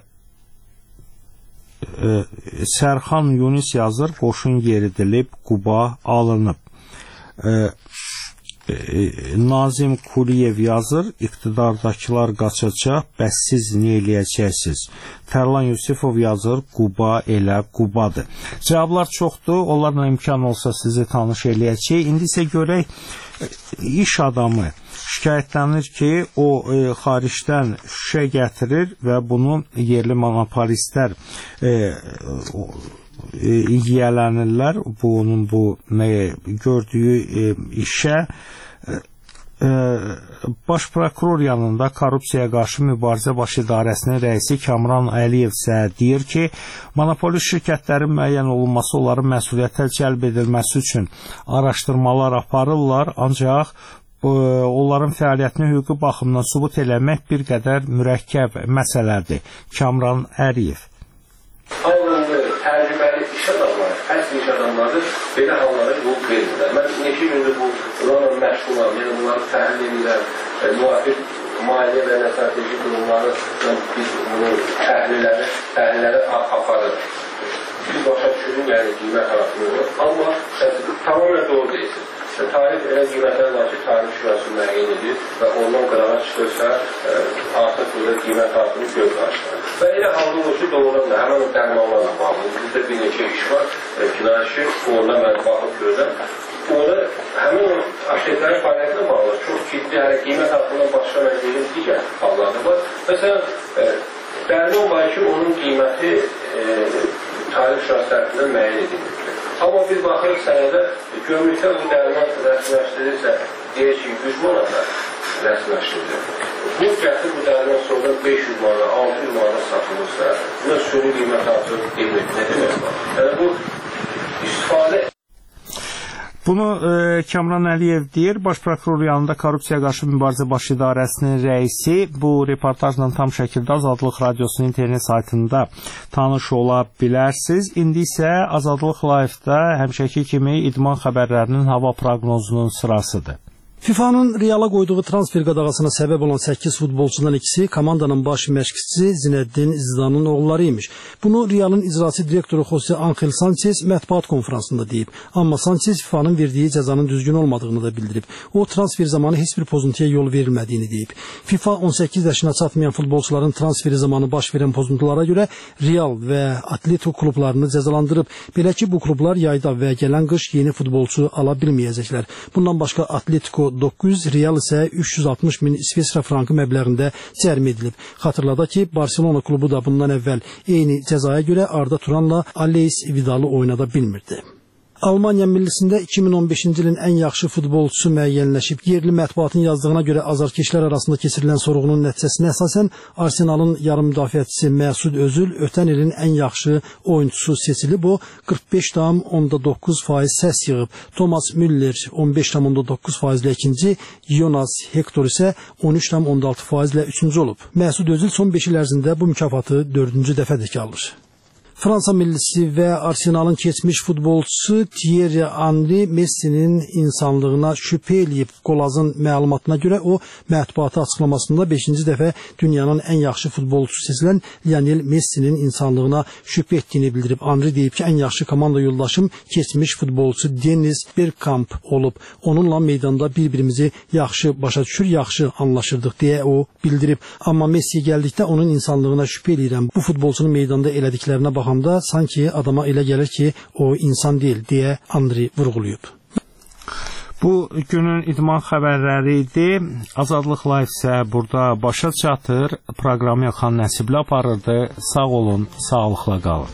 e, Sərxan Yunis yazır, qoşun yeridilib, Quba alınıb. E, Nazim Kuliyev yazır, iqtidardakılar qaçacaq, bəs siz nə eləyəcəksiniz? Tərlan Yusifov yazır, Quba elə Qubadır. Cavablar çoxdur, onlarla imkan olsa sizi tanış eləyəcək. İndi isə görək, iş adamı şikayətlənir ki, o e, xaricdən şüşə gətirir və bunu yerli monopolistlər e, o, yiyələnirlər, bunun bu e, gördüyü e, işə. E, Baş prokuror yanında Korrupsiyaya qarşı mübarizə baş idarəsinin rəisi Kamran Əliyev isə deyir ki, monopoli şirkətlərin müəyyən olunması, onların məsuliyyətə cəlb edilməsi üçün araşdırmalar aparırlar, ancaq onların fəaliyyətini hüquqi baxımdan sübut eləmək bir qədər mürəkkəb məsələdir. Kamran Əliyev. Təcrübəli iş adamları, əsl iş adamları belə hallara yol verirlər. Mən neçə gündür bu bunlarla məşğulam, yəni bunları təhlil edirəm, müvafiq maliyyə və strateji durumları biz bunu təhlilləri, təhlilləri aparırıq. Biz başa düşürün, yəni qiymət arasında olur. Amma tamamilə doğru deyilsiniz. Tarif elə qiymətlər var ki, tarif şurası müəyyən edir və ondan qırağa çıxırsa artıq burada qiymət artımı göz qarşılar. Və elə halda olur ki, doğrudan da həmən o dərmanlarla bağlı. Bizdə bir neçə iş var, kinaşı, orada mən baxıb görürəm. Orada həmin o aşirətlərin fəaliyyətinə bağlı çox ciddi, hələ qiymət artımından başqa məncəyin digər hallarda var. Məsələn, dərman var ki, onun qiyməti tarif şurası tərəfindən müəyyən edilir. Amma biz baxırıq sənədə gömrükdə bu dərman rəsmiləşdirirsə, deyək ki, yüz manata rəsmiləşdirilir. Bu gətir bu dərman sonra beş yüz manata, altı yüz manata satılırsa, buna sürü qiymət artır demir. Nə demək var? Yəni bu istifadə... Bunu e, Kamran Əliyev deyir, Baş prokuror yanında Korrupsiyaya qarşı mübarizə baş idarəsinin rəisi. Bu reportajla tam şəkildə Azadlıq Radiosunun internet saytında tanış ola bilərsiniz. İndi isə Azadlıq Live-da həmişəki kimi idman xəbərlərinin hava proqnozunun sırasıdır. FIFA'nın Real'a qoyduğu transfer qadağasına səbəb olan səkkiz futbolçudan ikisi komandanın baş məşqçisi Zinəddin Zidanın oğulları imiş. Bunu Real'ın icraçı direktoru Jose Angel Sanchez mətbuat konferansında deyib. Amma Sanchez FIFA'nın verdiyi cəzanın düzgün olmadığını da bildirib. O transfer zamanı heç bir pozuntuya yol verilmədiyini deyib. FIFA on səkkiz yaşına çatmayan futbolçuların transferi zamanı baş verən pozuntulara görə Real və Atletico klublarını cəzalandırıb. Belə ki, bu klublar yayda və gələn qış yeni futbolçu ala bilməyəcəklər. Bundan başqa Atletico doqquz yüz, Real isə üç yüz altmış min İsveçrə frankı məbləğində cərimə edilib. Xatırladaq ki, Barcelona klubu da bundan əvvəl eyni cəzaya görə Arda Turanla Alex Vidalı oynada bilmirdi. Almaniya millisində iki min on beşinci ilin ən yaxşı futbolçusu müəyyənləşib. Yerli mətbuatın yazdığına görə azarkeşlər arasında keçirilən sorğunun nəticəsinə əsasən Arsenalın yarım müdafiəçisi Məsud Özil ötən ilin ən yaxşı oyunçusu seçilib. O qırx beş tam onda doqquz faiz səs yığıb. Thomas Müller on beş tam onda doqquz faizlə ikinci, Jonas Hector isə on üç tam onda altı faizlə üçüncü olub. Məsud Özil son beş il ərzində bu mükafatı dördüncü dəfədir ki alır. Fransa millisi və Arsenalın keçmiş futbolçusu Thierry Henry Messinin insanlığına şübhə eləyib. Qolazın məlumatına görə o, mətbuata açıqlamasında beşinci dəfə dünyanın ən yaxşı futbolçusu seçilən Lionel Messinin insanlığına şübhə etdiyini bildirib. Henry deyib ki, ən yaxşı komanda yoldaşım keçmiş futbolçu Dennis Bergkamp olub. Onunla meydanda bir-birimizi yaxşı başa düşür, yaxşı anlaşırdıq deyə o bildirib. Amma Messi'yə gəldikdə onun insanlığına şübhə eləyirəm. Bu futbolçunun meydanda elədiklərinə baxanda sanki adama elə gəlir ki, o insan deyil deyə Henry vurğulayıb. Bu günün idman xəbərləri idi. Azadlıq Live isə burada başa çatır. Proqramı Xan Nəsibli aparırdı. Sağ olun, sağlıqla qalın.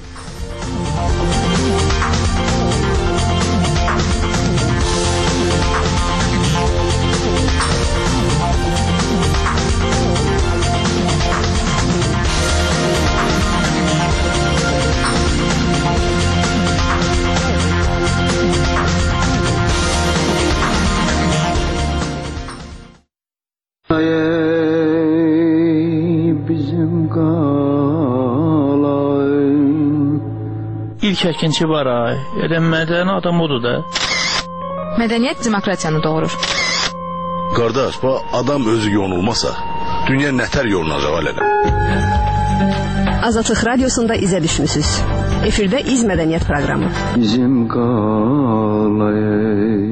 İlk əkinçi var ay. Elə mədəni adam odur da. Mədəniyyət demokratiyanı doğurur. Qardaş, bu adam özü yonulmasa, dünya nətər yolunacaq alədə? Azadlıq Radiosunda izə düşmüsünüz. Efirdə İz Mədəniyyət proqramı. Bizim qalayı.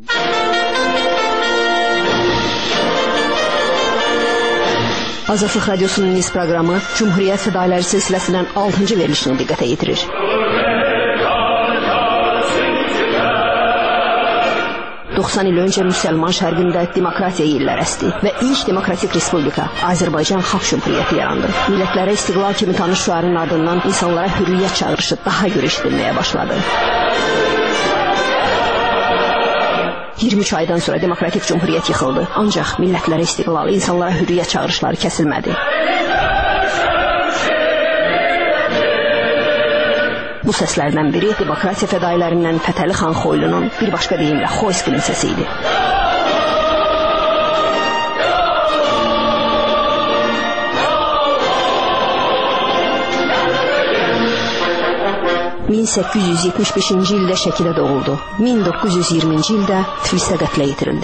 Azadlıq Radiosunun İz proqramı Cumhuriyyət Fədailləri silsiləsindən altıncı verilişini diqqətə yetirir. doxsan il öncə müsəlman şərqində demokratiya illər əsdi və ilk demokratik respublika Azərbaycan Xalq Cümhuriyyəti yarandı. Millətlərə istiqlal kimi tanış şüarın ardından insanlara hürriyyət çağırışı daha görə eşidilməyə başladı. iyirmi üç aydan sonra demokratik cümhuriyyət yıxıldı. Ancaq millətlərə istiqlal, insanlara hürriyyət çağırışları kəsilmədi. Bu səslərdən biri demokratiya fədailərindən Fətəli xan Xoylunun, bir başqa deyimlə Xoyskinin səsi idi. min səkkiz yüz yetmiş beşinci ildə Şəkidə doğuldu. min doqquz yüz iyirminci ildə Tiflisdə qətlə yetirildi.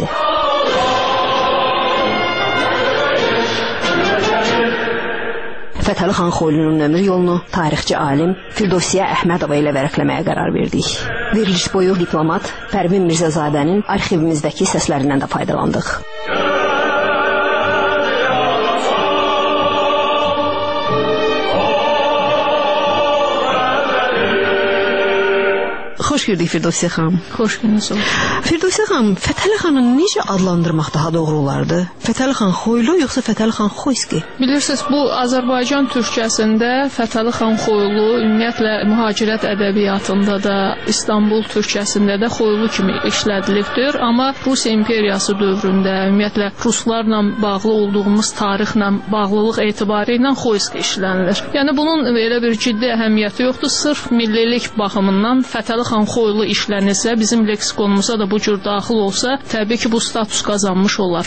Fətəli xan Xoylunun ömür yolunu tarixçi alim Firdovsiyə Əhmədova ilə vərəqləməyə qərar verdik. Veriliş boyu diplomat Pərvin Mirzəzadənin arxivimizdəki səslərindən də faydalandıq. Xoş gördük Firdovsiyə xanım. Xoş gördünüz. Firdovsiyə xanım, Fətəli xanı necə adlandırmaq daha doğru olardı? Fətəli xan Xoylu yoxsa Fətəli xan Xoyski? Bilirsiniz, bu Azərbaycan türkçəsində Fətəli xan Xoylu ümumiyyətlə mühacirət ədəbiyyatında da, İstanbul türkçəsində də Xoylu kimi işlədilibdir. Amma Rusiya imperiyası dövründə ümumiyyətlə ruslarla bağlı olduğumuz tarixlə bağlılıq etibarı ilə Xoyski işlənilir. Yəni bunun elə bir ciddi əhəmiyyəti yoxdur. Sırf millilik baxımından Fətəli xan Xoylu işlənirsə, bizim leksikonumuza da bu cür daxil olsa, təbii ki, bu status qazanmış olar.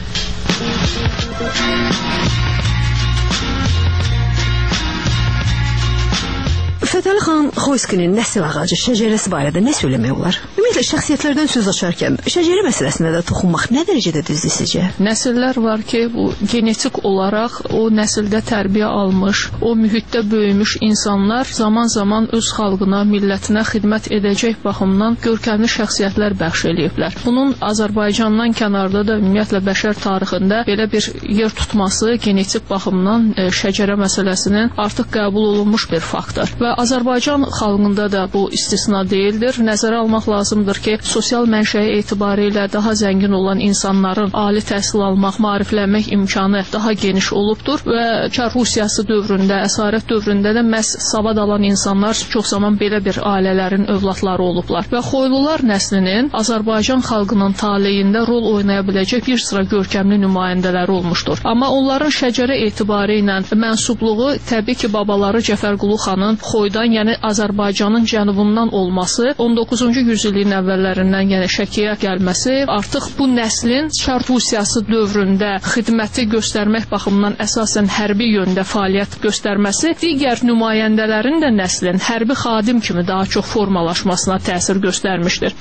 Fətəli xan Xoyskinin nəsil ağacı, şəcərəsi barədə nə söyləmək olar? Ümumiyyətlə, şəxsiyyətlərdən söz açarkən şəcərə məsələsinə də toxunmaq nə dərəcədə düzdür sizcə? Nəsillər var ki, bu genetik olaraq o nəsildə tərbiyə almış, o mühitdə böyümüş insanlar zaman-zaman öz xalqına, millətinə xidmət edəcək baxımdan görkəmli şəxsiyyətlər bəxş eləyiblər. Bunun Azərbaycandan kənarda da ümumiyyətlə bəşər tarixində belə bir yer tutması genetik baxımdan şəcərə məsələsinin artıq qəbul olunmuş bir faktor. Və Azərbaycan xalqında da bu istisna deyildir. Nəzərə almaq lazımdır ki, sosial mənşəyi etibarilə daha zəngin olan insanların ali təhsil almaq, maariflənmək imkanı daha geniş olubdur və Çar Rusiyası dövründə, əsarət dövründə də məhz savad alan insanlar çox zaman belə bir ailələrin övladları olublar. Və Xoylular nəslinin Azərbaycan xalqının taleyində rol oynaya biləcək bir sıra görkəmli nümayəndələri olmuşdur. Amma onların şəcərə etibarı ilə mənsubluğu təbii ki, babaları Cəfərqulu xanın Xoylu Xanxoydan, yəni Azərbaycanın cənubundan olması, on doqquzuncu yüzilliyin əvvəllərindən yəni Şəkiyə gəlməsi, artıq bu nəslin Çar Rusiyası dövründə xidməti göstərmək baxımından əsasən hərbi yöndə fəaliyyət göstərməsi digər nümayəndələrin də nəslin hərbi xadim kimi daha çox formalaşmasına təsir göstərmişdir.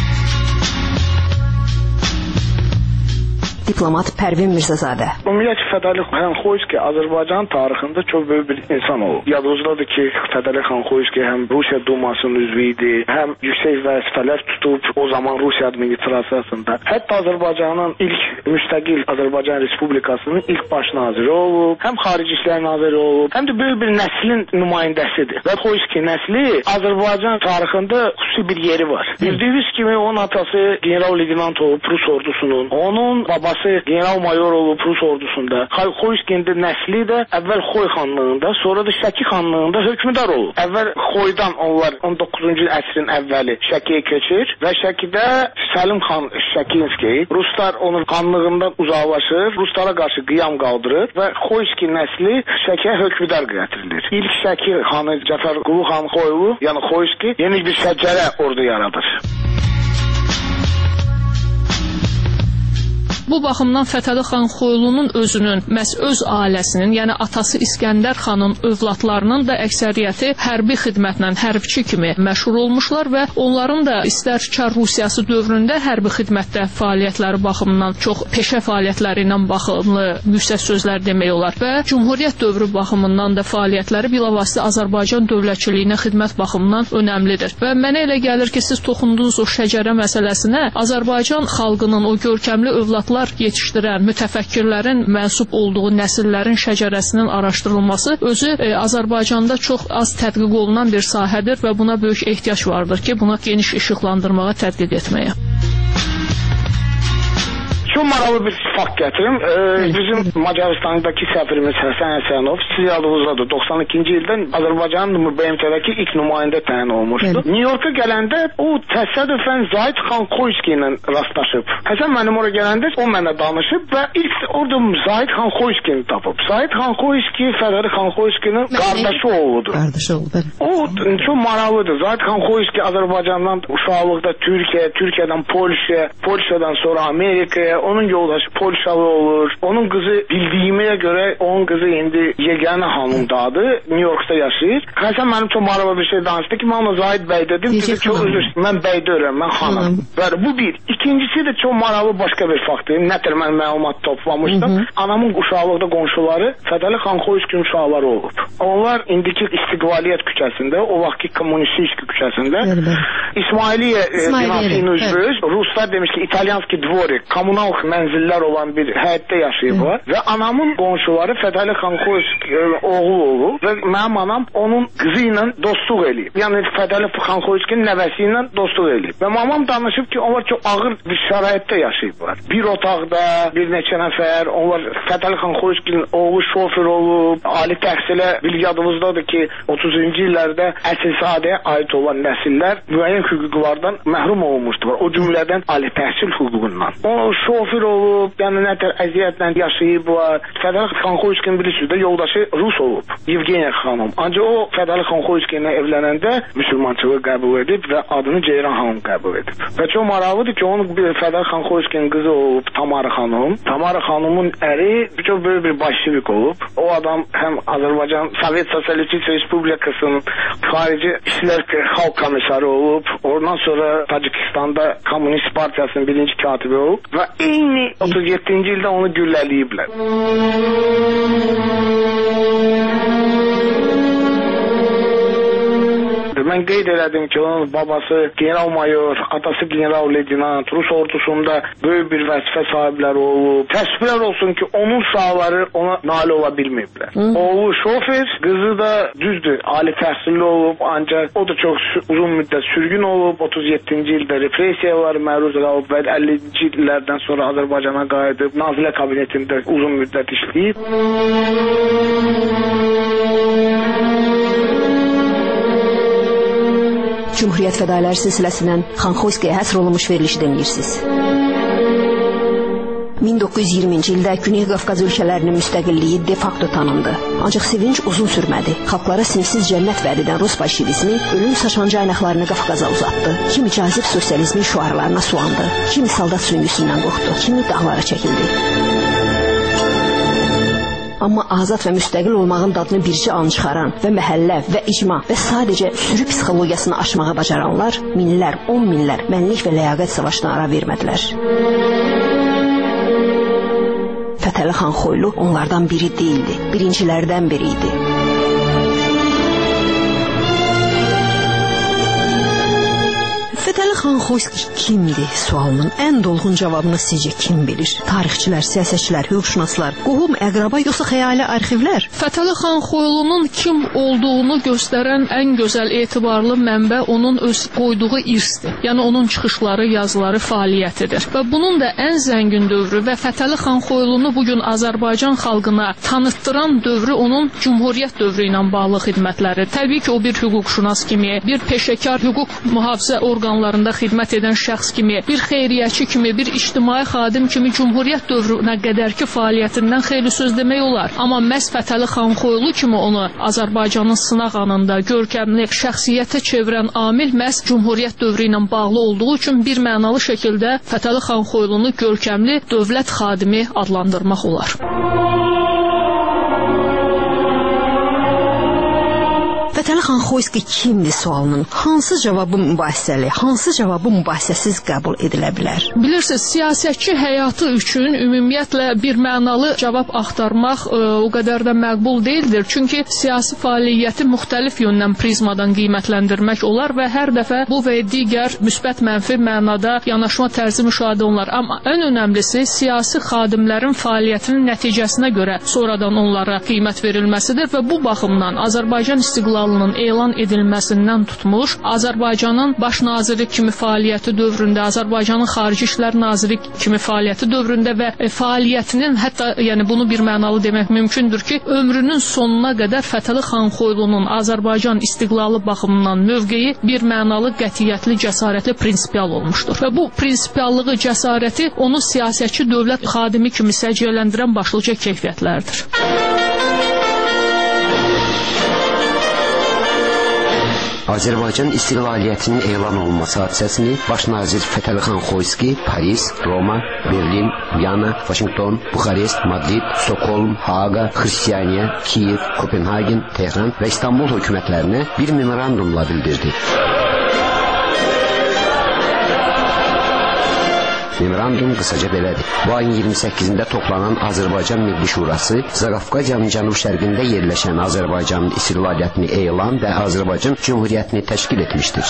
Diplomat Pərvin Mirzəzadə. Ümumiyyətlə Fədəli Xanxoyski Azərbaycan tarixində çox böyük bir insan olub. Yadınızdadır ki, Fədəli Xanxoyski həm Rusiya Dumasının üzvü idi, həm yüksək vəzifələr tutub o zaman Rusiya administrasiyasında. Hətta Azərbaycanın ilk müstəqil Azərbaycan Respublikasının ilk baş naziri olub, həm xarici işlər naziri olub, həm də böyük bir nəslin nümayəndəsidir. Və Xoyski nəsli Azərbaycan tarixində xüsusi bir yeri var. Bildiyiniz kimi onun atası general-leytenant olub Rus ordusunun, onun babası general-mayor olub Rus ordusunda. Xoyskinin nəsli də əvvəl Xoy xanlığında, sonra da Şəki xanlığında hökmdar olub. Əvvəl Xoydan onlar on doqquzuncu əsrin əvvəli Şəkiyə keçir və Şəkidə Səlim xan Şəkinski, Ruslar onun xanlığından uzaqlaşır, Ruslara qarşı qiyam qaldırır və Xoyski nəsli Şəkiyə hökmdar gətirilir. İlk Şəki xanı Cəfər Qulu xan Xoylu, yəni Xoyski yeni bir şəcərə ordu yaradır. Bu baxımdan Fətəli xan Xoylunun özünün, məhz öz ailəsinin, yəni atası İskəndər xanın övladlarının da əksəriyyəti hərbi xidmətlə hərbçi kimi məşhur olmuşlar və onların da istər Çar Rusiyası dövründə hərbi xidmətdə fəaliyyətləri baxımından çox peşə fəaliyyətləri ilə baxımlı yüksək sözlər demək olar və Cümhuriyyət dövrü baxımından da fəaliyyətləri bilavasitə Azərbaycan dövlətçiliyinə xidmət baxımından önəmlidir. Və mənə elə gəlir ki, siz toxundunuz o şəcərə məsələsinə, Azərbaycan xalqının o görkəmli övladlar yetişdirən mütəfəkkirlərin mənsub olduğu nəsillərin şəcərəsinin araşdırılması özü e, Azərbaycanda çox az tədqiq olunan bir sahədir və buna böyük ehtiyac vardır ki, buna geniş işıqlandırmağa tədqiq etməyə. Çox maraqlı bir fakt gətirim. Ee, bizim Macaristandakı səfirimiz Həsən Həsənov, siz yadınızdadır, doxsan ikinci ildən Azərbaycanın B M T-dəki ilk nümayəndə təyin olmuşdu. New York'a gələndə o təsadüfən Zahid xan Xoyski ilə rastlaşıb. Həsən mənim oraya gələndə o mənə danışıb və ilk orada Zahid xan Xoyskini tapıb. Zahid xan Xoyski Fədəli xan Xoyskinin qardaşı oğludur. Qardaşı oğludur. O çox maraqlıdır. Zahid xan Xoyski Azərbaycandan uşaqlıqda Türkiyə, Türkiyədən Polşa, Polşadan sonra Amerikaya, onun yoldaşı Polşalı olur. Onun qızı bildiyimə görə onun qızı indi yeganə hanımdadır. New York'da yaşayır. Həsən mənim çox maraqlı bir şey danışdı ki, mən ona Zahid bəy dedim. Dedi, çox üzr, mən bəy deyirəm, mən xanım. Bəli, bu bir. İkincisi də çox maraqlı başqa bir faktdır. Nətər mən məlumat toplamışdım. Hı -hı. Anamın uşaqlıqda qonşuları Fədəli xan Xoyski'nin uşaqları olub. Onlar indiki İstiqlaliyyət küçəsində, o vaxtki Kommunistический küçəsində İsmailiyyə binasının üzvü, Ruslar demiş ki, İtalyanski dvorik, kommunal mənzillər olan bir həyətdə yaşayıblar və anamın qonşuları Fədəli xan Xoyski oğlu olub və mənim anam onun qızı ilə dostluq eləyib. Yəni Fədəli xan Xoyskinin nəvəsi ilə dostluq eləyib. Və mamam danışıb ki, onlar çox ağır bir şəraitdə yaşayıblar. Bir otaqda bir neçə nəfər, onlar Fədəli xan Xoyskinin oğlu şofer olub, ali təhsilə, bil yadımızdadır ki, otuzuncu illərdə əsilsadəyə aid olan nəsillər müəyyən hüquqlardan məhrum olmuşdular. O cümlədən ali təhsil hüququndan. O şofer olub, yəni nətər əziyyətlə yaşayıblar. Fədəli xan Xoyskinin bilirsiniz də yoldaşı Rus olub, Yevgeniya xanım. Ancaq o Fədəli xan Xoyski ilə evlənəndə müsəlmançılığı qəbul edib və adını Ceyran xanım qəbul edib. Və çox maraqlıdır ki, onun bir Fədəli xan Xoyskinin qızı olub Tamara xanım. Tamara xanımın əri çox böyük bir başçılık olub. O adam həm Azərbaycan Sovet Sosialist Respublikasının xarici işlər xalq komissarı olub. Ondan sonra Tacikistanda Komünist Partiyasının birinci katibi olub və eyni otuz yeddinci ildə onu gülləliyiblər. Mən qeyd elədim ki, onun babası general-mayor, atası general-leytenant, Rus ordusunda böyük bir vəzifə sahibləri olub. Təəssüflər olsun ki, onun uşaqları ona nail ola bilməyiblər. Oğlu şofer, qızı da düzdür, ali təhsilli olub, ancaq o da çox uzun müddət sürgün olub. otuz yeddinci ildə repressiyalar məruz qalıb və əllinci illərdən sonra Azərbaycana qayıdıb, Nazirlər Kabinetində uzun müddət işləyib. Cümhuriyyət fədailər silsiləsindən Xan Xoyskiyə həsr olunmuş verilişi dinləyirsiniz. min doqquz yüz iyirminci ildə Güney Qafqaz ölkələrinin müstəqilliyi de facto tanındı. Ancaq sevinç uzun sürmədi. Xalqlara simsiz cənnət vəd edən Rus bolşevizmi ölüm saçan caynaqlarını Qafqaza uzatdı. Kimi cazib sosializmin şüarlarına sulandı, kimi saldat süngüsündən qorxdu, kimi dağlara çəkildi. Amma azad və müstəqil olmağın dadını bircə an çıxaran və məhəllə və icma və sadəcə sürü psixologiyasını aşmağa bacaranlar minlər, on minlər mənlik və ləyaqət savaşına ara vermədilər. Fətəli xan Xoylu onlardan biri deyildi, birincilərdən biri idi. Fətəli xan Xoyski kimdir sualının ən dolğun cavabını sizcə kim bilir? Tarixçilər, siyasətçilər, hüquqşünaslar, qohum, əqraba yoxsa xəyali arxivlər? Fətəli xan Xoylunun kim olduğunu göstərən ən gözəl etibarlı mənbə onun öz qoyduğu irsdir. Yəni onun çıxışları, yazıları, fəaliyyətidir. Və bunun da ən zəngin dövrü və Fətəli xan Xoylunu bugün Azərbaycan xalqına tanıtdıran dövrü onun Cümhuriyyət dövrü ilə bağlı xidmətləri. Təbii ki, o bir hüquqşünas kimi, bir peşəkar hüquq mühafizə orqanlarında xidmət edən şəxs kimi, bir xeyriyyəçi kimi, bir ictimai xadim kimi Cümhuriyyət dövrünə qədərki fəaliyyətindən xeyli söz demək olar. Amma məhz Fətəli xan Xoylu kimi onu Azərbaycanın sınaq anında görkəmli şəxsiyyətə çevirən amil məhz Cümhuriyyət dövrü ilə bağlı olduğu üçün bir mənalı şəkildə Fətəli xan Xoylunu görkəmli dövlət xadimi adlandırmaq olar. Fətəli xan Xoyski kimdir sualının hansı cavabı mübahisəli, hansı cavabı mübahisəsiz qəbul edilə bilər? Bilirsiniz, siyasətçi həyatı üçün ümumiyyətlə bir mənalı cavab axtarmaq ə, o qədər də məqbul deyildir. Çünki siyasi fəaliyyəti müxtəlif yöndən prizmadan qiymətləndirmək olar və hər dəfə bu və digər müsbət mənfi mənada yanaşma tərzi müşahidə olunur. Amma ən önəmlisi siyasi xadimlərin fəaliyyətinin nəticəsinə görə sonradan onlara qiymət verilməsidir və bu baxımdan Azərbaycan istiqlalı elan edilməsindən tutmuş, Azərbaycanın baş naziri kimi fəaliyyəti dövründə, Azərbaycanın xarici işlər naziri kimi fəaliyyəti dövründə və fəaliyyətinin, hətta yəni bunu bir mənalı demək mümkündür ki, ömrünün sonuna qədər Fətəli xan Xoylunun Azərbaycan istiqlalı baxımından mövqeyi bir mənalı, qətiyyətli, cəsarətli, prinsipial olmuşdur. Və bu prinsipiallığı, cəsarəti onu siyasətçi dövlət xadimi kimi səciyyələndirən başlıca keyfiyyətlərdir. Azərbaycan istiqlaliyyətinin elan olunması hadisəsini baş nazir Fətəli xan Xoyski Paris, Roma, Berlin, Viyana, Vaşinqton, Buxarest, Madrid, Stokholm, Haaga, Xristianiya, Kiyev, Kopenhagen, Tehran və İstanbul hökumətlərinə bir memorandumla bildirdi. Memorandum qısaca belədir. Bu ayın iyirmi səkkizində toplanan Azərbaycan Milli Şurası Zaqafqaziyanın cənub-şərqində yerləşən Azərbaycanın istiqlaliyyətini elan və Azərbaycan Cümhuriyyətini təşkil etmişdir.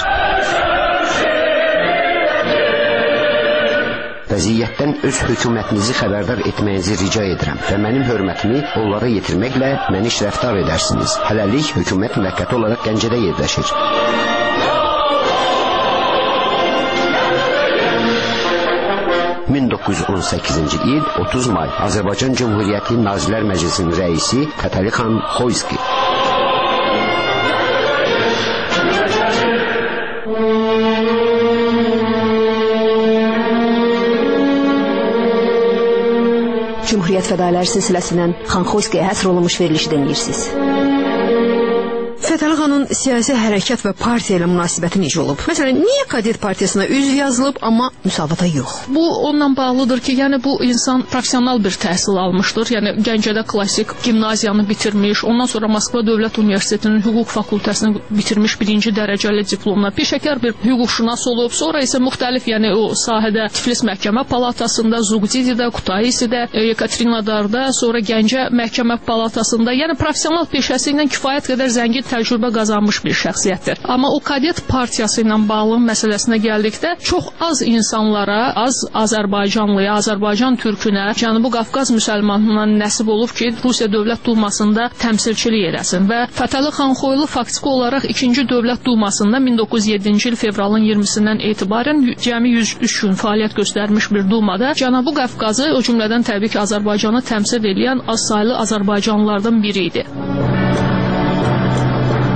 Vəziyyətdən öz hökumətinizi xəbərdar etməyinizi rica edirəm və mənim hörmətimi onlara yetirməklə məni şərəfdar edərsiniz. Hələlik hökumət müvəqqəti olaraq Gəncədə yerləşir. min doqquz yüz on səkkizinci il otuz may Azərbaycan Cümhuriyyəti Nazirlər Məclisinin rəisi Fətəli xan Xoyski. Cümhuriyyət fədailər silsiləsindən xan Xoyskiyə həsr olunmuş verilişi dinləyirsiniz. Fətəli xanın siyasi hərəkat və partiya ilə münasibəti necə olub? Məsələn, niyə Kadet partiyasına üzv yazılıb, amma müsavata yox? Bu onunla bağlıdır ki, yəni bu insan professional bir təhsil almışdır. Yəni Gəncədə klassik gimnaziyanı bitirmiş, ondan sonra Moskva Dövlət Universitetinin hüquq fakültəsini bitirmiş birinci dərəcəli diplomla peşəkar bir hüquqşünas olub. Sonra isə müxtəlif, yəni o sahədə Tiflis məhkəmə palatasında, Zugdididə, Kutaisidə, Yekaterinodarda, sonra Gəncə məhkəmə palatasında, yəni professional peşəsi ilə kifayət qədər zəngin təcrübə qazanmış bir şəxsiyyətdir. Amma o Kadet partiyası ilə bağlı məsələsinə gəldikdə çox az insanlara, az Azərbaycanlıya, Azərbaycan türkünə, Cənubi Qafqaz müsəlmanına nəsib olub ki, Rusiya Dövlət Dumasında təmsilçilik edəsin və Fətəli xan Xoylu faktiki olaraq ikinci Dövlət Dumasında min doqquz yüz yeddinci il fevralın iyirmisindən etibarən cəmi yüz üç gün fəaliyyət göstərmiş bir dumada Cənubi Qafqazı, o cümlədən təbii ki, Azərbaycanı təmsil edən az saylı Azərbaycanlılardan biri idi.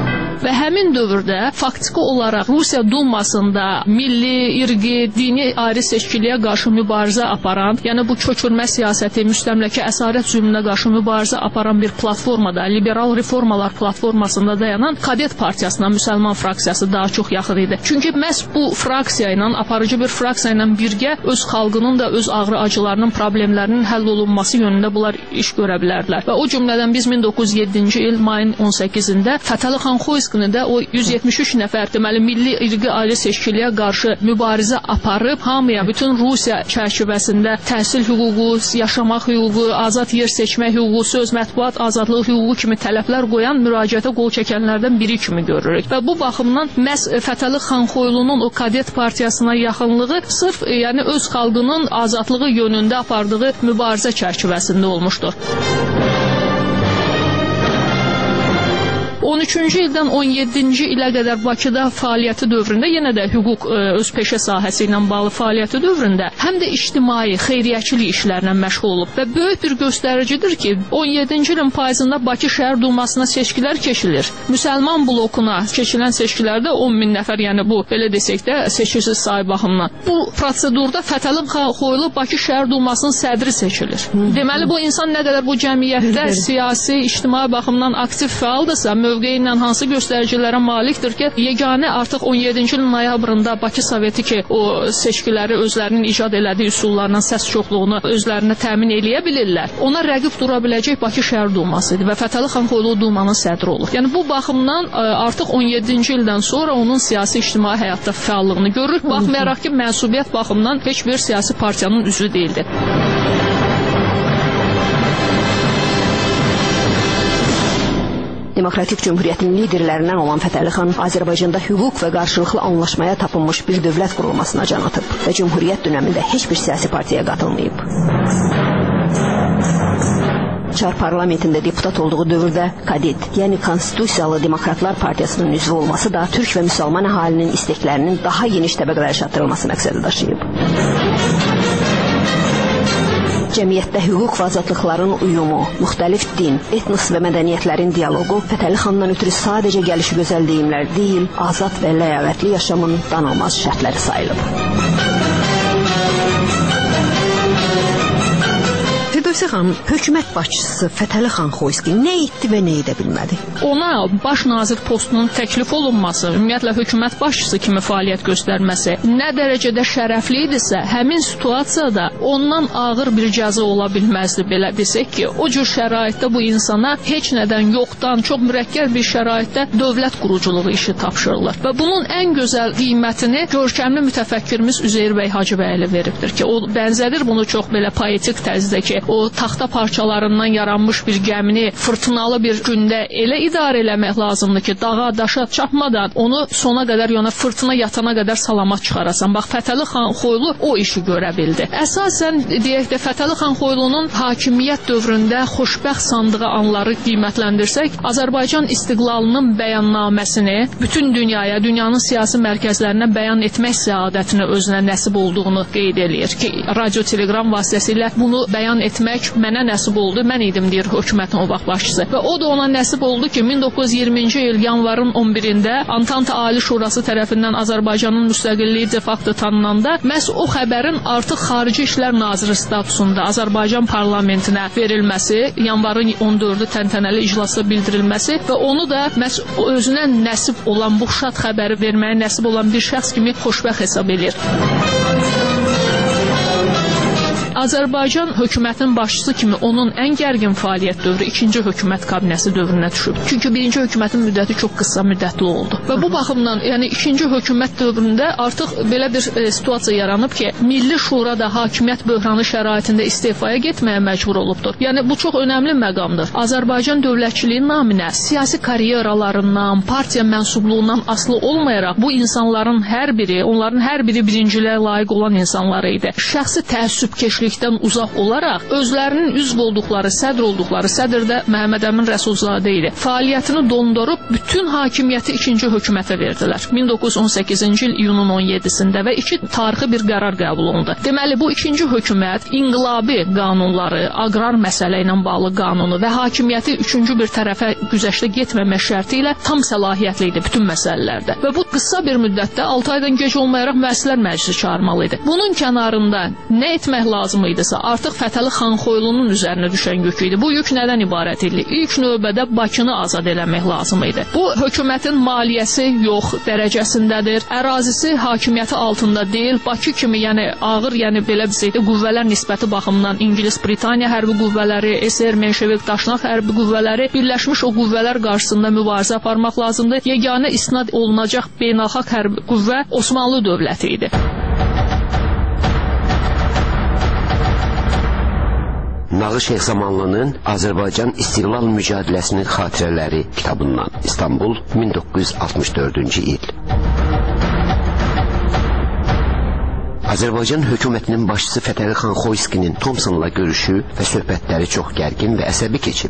Və həmin dövrdə faktiki olaraq Rusiya Dumasında milli, irqi, dini ayrı seçkiliyə qarşı mübarizə aparan, yəni bu köçürmə siyasəti, müstəmləkə əsarət zülmünə qarşı mübarizə aparan bir platformada, liberal reformalar platformasında dayanan Kadet Partiyasına müsəlman fraksiyası daha çox yaxın idi. Çünki məhz bu fraksiya ilə, aparıcı bir fraksiya ilə birgə öz xalqının da öz ağrı acılarının, problemlərinin həll olunması yönündə bunlar iş görə bilərdilər. Və o cümlədən biz min doqquz yüz yeddinci il mayın on səkkizində Fətəli xan Xoyskini də o yüz yetmiş üç nəfər deməli milli irqi ayrı seçkiliyə qarşı mübarizə aparıb hamıya bütün Rusiya çərçivəsində təhsil hüququ, yaşamaq hüququ, azad yer seçmək hüququ, söz mətbuat azadlığı hüququ kimi tələblər qoyan müraciətə qol çəkənlərdən biri kimi görürük. Və bu baxımdan məhz Fətəli xan Xoylunun o Kadet Partiyasına yaxınlığı sırf yəni öz xalqının azadlığı yönündə apardığı mübarizə çərçivəsində olmuşdur. on üçüncü ildən on yeddinci ilə qədər Bakıda fəaliyyəti dövründə yenə də hüquq ə, öz peşə sahəsi ilə bağlı fəaliyyəti dövründə həm də ictimai, xeyriyyəçilik işlərlə məşğul olub və böyük bir göstəricidir ki, on yeddinci ilin payızında Bakı Şəhər Dumasına seçkilər keçilir. Müsəlman blokuna keçilən seçkilərdə on min nəfər, yəni bu belə desək də seçicisi sayı baxımından. Bu prosedurda Fətəli xan Xoylu Bakı Şəhər Dumasının sədri seçilir. Deməli bu insan nə qədər bu cəmiyyətdə siyasi, ictimai baxımdan aktiv fəaldırsa, mövqeyi ilə hansı göstəricilərə malikdir ki, yeganə artıq on yeddinci ilin noyabrında Bakı Soveti ki, o seçkiləri özlərinin icad elədiyi üsullarla səs çoxluğunu özlərinə təmin eləyə bilirlər. Ona rəqib dura biləcək Bakı Şəhər Duması idi və Fətəli xan Xoylu Dumanın sədri olur. Yəni bu baxımdan artıq on yeddinci ildən sonra onun siyasi ictimai həyatda fəallığını görürük. Baxmayaraq ki, mənsubiyyət baxımından heç bir siyasi partiyanın üzvü deyildi. Demokratik Cümhuriyyətin liderlərindən olan Fətəli xan Azərbaycanda hüquq və qarşılıqlı anlaşmaya tapılmış bir dövlət qurulmasına can atıb və Cümhuriyyət dönəmində heç bir siyasi partiyaya qatılmayıb. Çar parlamentində deputat olduğu dövrdə Kadet, yəni Konstitusiyalı Demokratlar Partiyasının üzvü olması da türk və müsəlman əhalinin isteklərinin daha geniş təbəqələrə çatdırılması məqsədi daşıyıb. Cəmiyyətdə hüquq və azadlıqların uyumu, müxtəlif din, etnos və mədəniyyətlərin dialoqu Fətəli xandan ötürü sadəcə gəlişi gözəl deyimlər deyil, azad və ləyaqətli yaşamın danılmaz şərtləri sayılıb. Firdevsə xanım, hökumət başçısı Fətəli xan Xoyski nə etdi və nə edə bilmədi? Ona baş nazir postunun təklif olunması, ümumiyyətlə hökumət başçısı kimi fəaliyyət göstərməsi nə dərəcədə şərəfli idisə, həmin situasiyada ondan ağır bir cəza ola bilməzdi, belə desək ki, o cür şəraitdə bu insana heç nədən yoxdan, çox mürəkkəb bir şəraitdə dövlət quruculuğu işi tapşırılır. Və bunun ən gözəl qiymətini görkəmli mütəfəkkirimiz Üzeyir bəy Hacıbəyli veribdir ki, o bənzədir bunu çox belə poetik tərzdə ki, o taxta parçalarından yaranmış bir gəmini fırtınalı bir gündə elə idarə eləmək lazımdır ki, dağa, daşa çatmadan onu sona qədər, yəni fırtına yatana qədər salamat çıxarasan. Bax, Fətəli xan Xoylu o işi görə bildi. Əsasən, deyək də, Fətəli xan Xoylunun hakimiyyət dövründə xoşbəxt sandığı anları qiymətləndirsək, Azərbaycan istiqlalının bəyannaməsini bütün dünyaya, dünyanın siyasi mərkəzlərinə bəyan etmək səadətini özünə nəsib olduğunu qeyd eləyir ki, radio-telegram vasitəsilə bunu bəyan etmək mənə nəsib oldu. Mən idim, deyir hökumətin o vaxt başçısı. Və o da ona nəsib oldu ki, min doqquz yüz iyirminci il yanvarın on birində Antanta Ali Şurası tərəfindən Azərbaycanın müstəqilliyi de facto tanınanda məhz o xəbərin artıq Xarici İşlər Naziri statusunda Azərbaycan parlamentinə verilməsi, yanvarın on dördü təntənəli iclasda bildirilməsi və onu da məhz özünə nəsib olan bu şad xəbəri verməyə nəsib olan bir şəxs kimi xoşbəxt hesab edir. Azərbaycan hökumətinin başçısı kimi onun ən gərgin fəaliyyət dövrü ikinci hökumət kabinəsi dövrünə düşüb. Çünki birinci hökumətin müddəti çox qısa müddətli oldu. Və bu baxımdan, yəni ikinci hökumət dövründə artıq belə bir e, situasiya yaranıb ki, Milli Şura da hakimiyyət böhranı şəraitində istefaya getməyə məcbur olubdur. Yəni bu çox önəmli məqamdır. Azərbaycan dövlətçiliyi naminə siyasi karyeralarından, partiya mənsubluğundan asılı olmayaraq bu insanların hər biri, onların hər biri birinciliyə layiq olan insanlar idi. Şəxsi təəssübkeşlik dəyişiklikdən uzaq olaraq özlərinin üzv olduqları, sədr olduqları, sədr də Məhəmməd Əmin Rəsulzadə idi. Fəaliyyətini dondurub bütün hakimiyyəti ikinci hökumətə verdilər. min doqquz yüz on səkkizinci il iyunun on yeddisində və iki tarixi bir qərar qəbul olundu. Deməli, bu ikinci hökumət inqilabi qanunları, aqrar məsələ ilə bağlı qanunu və hakimiyyəti üçüncü bir tərəfə güzəştə getməmək şərti ilə tam səlahiyyətli idi bütün məsələlərdə. Və bu qısa bir müddətdə altı aydan gec olmayaraq Müəssislər Məclisi çağırmalı idi. Bunun kənarında nə etmək lazım idisə, artıq Fətəli Xanxoylunun üzərinə düşən yük idi. Bu yük nədən ibarət idi? İlk növbədə Bakını azad eləmək lazım idi. Bu hökumətin maliyyəsi yox dərəcəsindədir. Ərazisi hakimiyyəti altında deyil. Bakı kimi, yəni ağır, yəni belə bizdə qüvvələr nisbəti baxımından İngilis, Britaniya hərbi qüvvələri, S S R, Menşevik, Daşnaq hərbi qüvvələri birləşmiş o qüvvələr qarşısında mübarizə aparmaq lazımdır. Yeganə istinad olunacaq beynəlxalq hərbi qüvvə Osmanlı dövləti idi. Nağı Şeyx Zamanlının Azərbaycan İstiqlal Mücadeləsinin Xatirələri kitabından, İstanbul, min doqquz yüz altmış dördüncü il. Azərbaycan hökumətinin başçısı Fətəli Xanxoyskinin Thomsonla görüşü və söhbətləri çox gərgin və əsəbi keçib.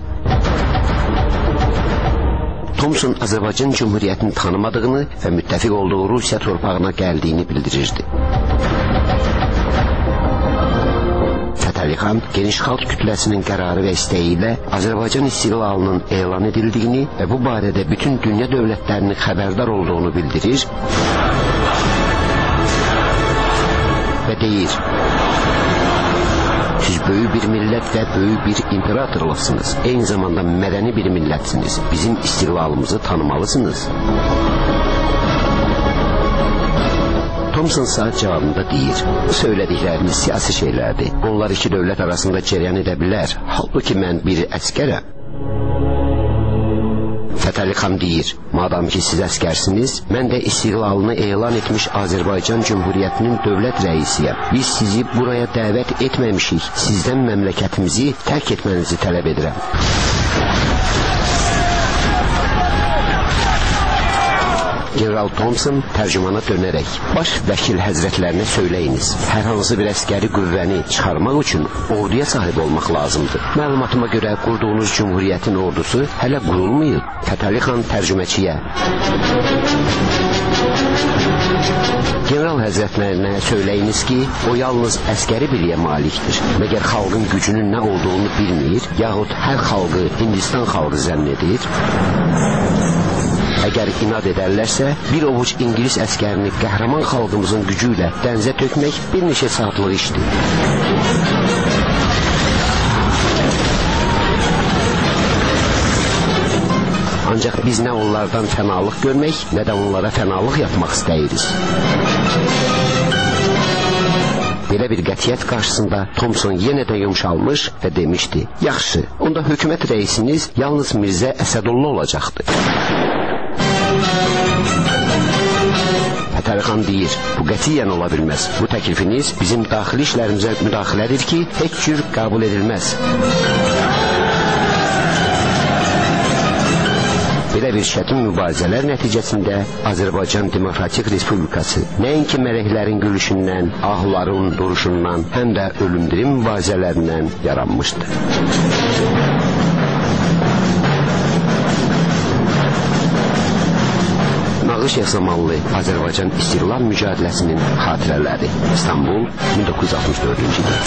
Thomson Azərbaycan Cumhuriyyətini tanımadığını və müttəfiq olduğu Rusiya torpağına gəldiyini bildirirdi. Fətəli xan geniş xalq kütləsinin qərarı və istəyi ilə Azərbaycan istiqlalının elan edildiyini və bu barədə bütün dünya dövlətlərinin xəbərdar olduğunu bildirir və deyir: siz böyük bir millət və böyük bir imperatorluqsınız. Eyni zamanda mədəni bir millətsiniz. Bizim istiqlalımızı tanımalısınız. Thomson saat cavabında deyir: bu söylədikləriniz siyasi şeylərdir. Onlar iki dövlət arasında cəryan edə bilər. Halbuki mən bir əskərəm. Fətəli xan deyir: madam ki siz əskərsiniz, mən də istiqlalını elan etmiş Azərbaycan Cumhuriyyətinin dövlət rəisiyəm. Biz sizi buraya dəvət etməmişik. Sizdən məmləkətimizi tərk etmənizi tələb edirəm. General Thomson tərcümana dönərək: baş vəkil həzrətlərinə söyləyiniz, hər hansı bir əskəri qüvvəni çıxarmaq üçün orduya sahib olmaq lazımdır. Məlumatıma görə qurduğunuz Cumhuriyyətin ordusu hələ qurulmayıb. Fətəli xan tərcüməçiyə: general həzrətlərinə söyləyiniz ki, o yalnız əskəri biliyə malikdir. Məgər xalqın gücünün nə olduğunu bilmir, yaxud hər xalqı Hindistan xalqı zənn edir? Əgər inad edərlərsə, bir ovuc İngilis əskərini qəhrəman xalqımızın gücü ilə dənizə tökmək bir neçə saatlıq işdir. Ancaq biz nə onlardan fənalıq görmək, nə də onlara fənalıq yapmaq istəyirik. Belə bir qətiyyət qarşısında Thomson yenə də yumşalmış və demişdi: yaxşı, onda hökumət rəisiniz yalnız Mirzə Əsədullah olacaqdır. Fətəli xan deyir: bu qətiyyən ola bilməz. Bu təklifiniz bizim daxili işlərimizə müdaxilədir ki, heç cür qəbul edilməz. Belə bir çətin mübarizələr nəticəsində Azərbaycan Demokratik Respublikası nəinki mələklərin gülüşündən, ahların duruşundan, həm də ölümdirim mübarizələrindən yaranmışdı. Nağı Şeyx Zamanlı Azərbaycan İstiqlal Mücadeləsinin Xatirələri, İstanbul, min doqquz yüz altmış dördüncü il.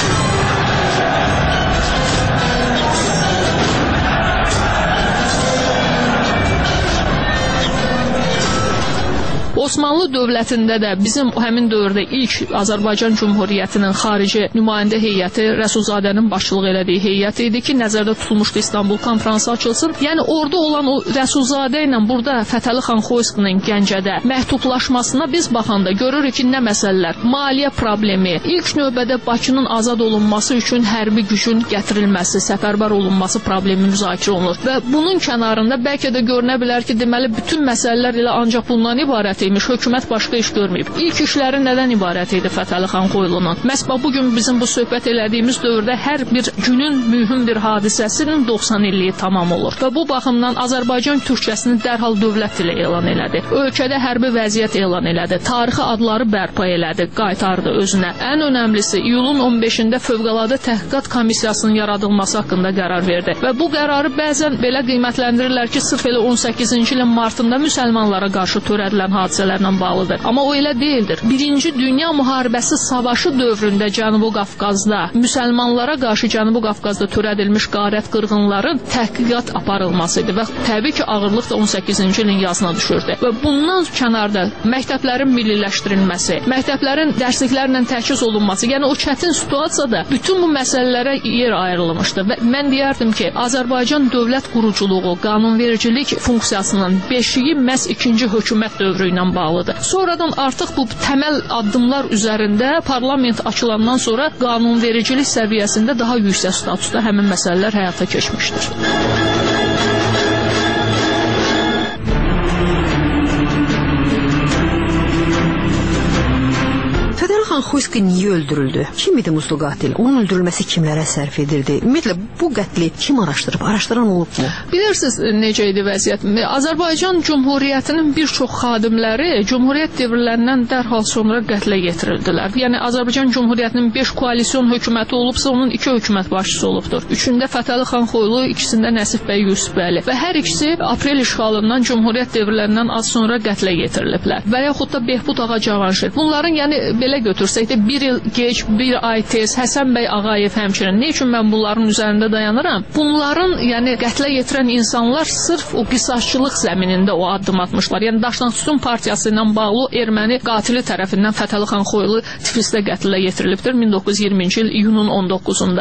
Osmanlı dövlətində də bizim həmin dövrdə ilk Azərbaycan Cumhuriyyətinin xarici nümayəndə heyəti Rəsulzadənin başçılıq elədiyi heyət idi ki, nəzərdə tutulmuşdu İstanbul konfransı açılsın. Yəni orada olan o Rəsulzadə ilə burada Fətəli Xanxoyskinin Gəncədə məktublaşmasına biz baxanda görürük ki, nə məsələlər? Maliyyə problemi, ilk növbədə Bakının azad olunması üçün hərbi gücün gətirilməsi, səfərbər olunması problemi müzakirə olunur və bunun kənarında bəlkə də görünə bilər ki, deməli bütün məsələlər elə ancaq bundan ibarət imiş imiş, hökumət başqa iş görməyib. İlk işləri nədən ibarət idi Fətəli xan Xoylunun? Məhz bu gün bizim bu söhbət elədiyimiz dövrdə hər bir günün mühüm bir hadisəsinin doxsan illiyi tamam olur. Və bu baxımdan Azərbaycan Türkçəsini dərhal dövlət dili elan elədi. Ölkədə hərbi vəziyyət elan elədi. Tarixi adları bərpa elədi, qaytardı özünə. Ən önəmlisi iyulun on beşində Fövqəladə Təhqiqat Komissiyasının yaradılması haqqında qərar verdi. Və bu qərarı bəzən belə qiymətləndirirlər ki, sırf elə on səkkizinci ilin martında müsəlmanlara qarşı törədilən hadisələrlə bağlıdır. Amma o elə deyildir. Birinci Dünya Müharibəsi savaşı dövründə Cənubi Qafqazda müsəlmanlara qarşı Cənubi Qafqazda törədilmiş qarət qırğınların təhqiqat aparılması idi və təbii ki, ağırlıq da on səkkizinci ilin yazına düşürdü. Və bundan kənarda məktəblərin milliləşdirilməsi, məktəblərin dərsliklərlə təchiz olunması, yəni o çətin situasiyada bütün bu məsələlərə yer ayrılmışdı və mən deyərdim ki, Azərbaycan dövlət quruculuğu, qanunvericilik funksiyasının beşiyi məhz ikinci hökumət dövrü ilə bağlıdır. Sonradan artıq bu təməl addımlar üzərində parlament açılandan sonra qanunvericilik səviyyəsində daha yüksək statusda həmin məsələlər həyata keçmişdir. Xan Xoyski niyə öldürüldü? Kim idi muzlu qatil? Onun öldürülməsi kimlərə sərf edirdi? Ümumiyyətlə, bu qətli kim araşdırıb? Araşdıran olubmu? Bilirsiniz, necə idi vəziyyət? Azərbaycan Cumhuriyyətinin bir çox xadimləri Cumhuriyyət devirlərindən dərhal sonra qətlə yetirildilər. Yəni, Azərbaycan Cumhuriyyətinin beş koalisyon hökuməti olubsa, onun iki hökumət başçısı olubdur. Üçündə Fətəli xan Xoylu, ikisində Nəsib bəy Yusufbəli. Və hər ikisi aprel işğalından Cumhuriyyət devirlərindən az sonra qətlə yetiriliblər. Və yaxud da Behbud ağa Cavanşir. Bunların, yəni, belə götürsək də bir il geç, bir ay tez, Həsən bəy Ağayev həmçinin. Ne üçün mən bunların üzərində dayanıram? Bunların, yəni qətlə yetirən insanlar sırf o qisasçılıq zəminində o addım atmışlar. Yəni Daşnaqsutun partiyası ilə bağlı erməni qatili tərəfindən Fətəli xan Xoylu Tiflisdə qətlə yetirilibdir min doqquz yüz iyirminci il iyunun on doqquzunda.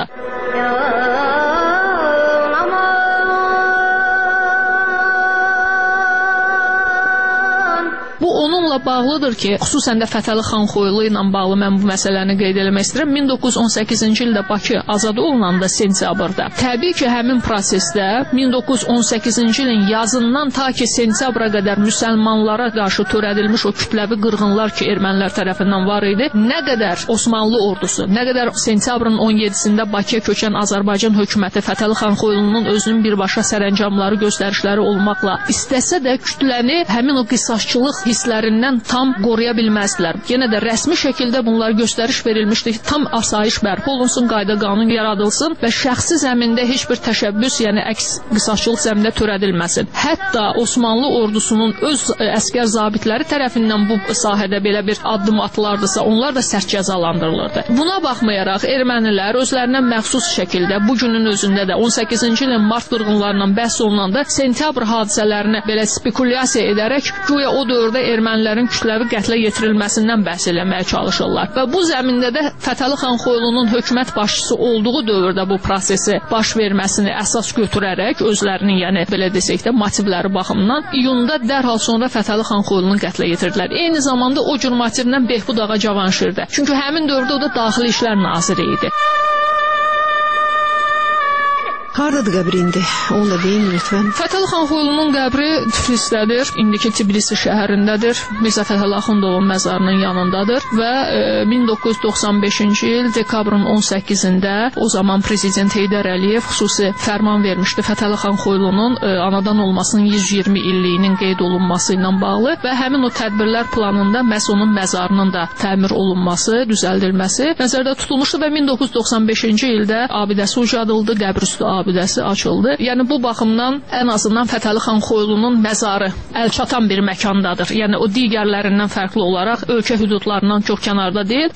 Bu onunla bağlıdır ki, xüsusən də Fətəli xan Xoylu ilə bağlı mən bu məsələni qeyd eləmək istəyirəm. min doqquz yüz on səkkizinci ildə Bakı azad olunanda sentyabrda. Təbii ki, həmin prosesdə min doqquz yüz on səkkizinci ilin yazından ta ki sentyabra qədər müsəlmanlara qarşı törədilmiş o kütləvi qırğınlar ki, ermənilər tərəfindən var idi. Nə qədər Osmanlı ordusu, nə qədər sentyabrın on yedisində Bakıya köçən Azərbaycan hökuməti Fətəli xan Xoylunun özünün birbaşa sərəncamları, göstərişləri olmaqla istəsə də kütləni həmin o qisasçılıq hisslərindən tam qoruya bilməzdilər. Yenə də rəsmi şəkildə bunlar göstəriş verilmişdi ki, tam asayiş bərpa olunsun, qayda qanun yaradılsın və şəxsi zəmində heç bir təşəbbüs, yəni əks qisasçılıq zəmində törədilməsin. Hətta Osmanlı ordusunun öz əskər zabitləri tərəfindən bu sahədə belə bir addım atılardısa, onlar da sərt cəzalandırılırdı. Buna baxmayaraq ermənilər özlərinə məxsus şəkildə bu günün özündə də on səkkizinci ilin mart qırğınlarından bəhs olunanda sentyabr hadisələrini belə spekulyasiya edərək güya o dövrdə ermənilərin kütləvi qətlə yetirilməsindən bəhs eləməyə çalışırlar. Və bu zəmində də Fətəli xan Xoylunun hökumət başçısı olduğu dövrdə bu prosesi baş verməsini əsas götürərək özlərinin, yəni belə desək də motivləri baxımından iyunda dərhal sonra Fətəli xan Xoylunun qətlə yetirdilər. Eyni zamanda o cür motivlə Behbud ağa Cavanşirdə. Çünki həmin dövrdə o da Daxili İşlər naziri idi. Hardadır qəbri indi? Onu da deyin lütfən. Fətəli xan Xoylunun qəbri Tiflisdədir. İndiki Tbilisi şəhərindədir. Mirzə Fətəli Axundovun məzarının yanındadır və e, min doqquz yüz doxsan beşinci il dekabrın on səkkizində o zaman prezident Heydər Əliyev xüsusi fərman vermişdi Fətəli xan Xoylunun e, anadan olmasının yüz iyirmi illiyinin qeyd olunması ilə bağlı və həmin o tədbirlər planında məhz onun məzarının da təmir olunması, düzəldilməsi nəzərdə tutulmuşdu və min doqquz yüz doxsan beşinci ildə abidəsi ucadıldı, qəbrüstü abidəsi açıldı. Yəni bu baxımdan ən azından Fətəli xan Xoylunun məzarı əlçatan bir məkandadır. Yəni o digərlərindən fərqli olaraq ölkə hüdudlarından çox kənarda deyil.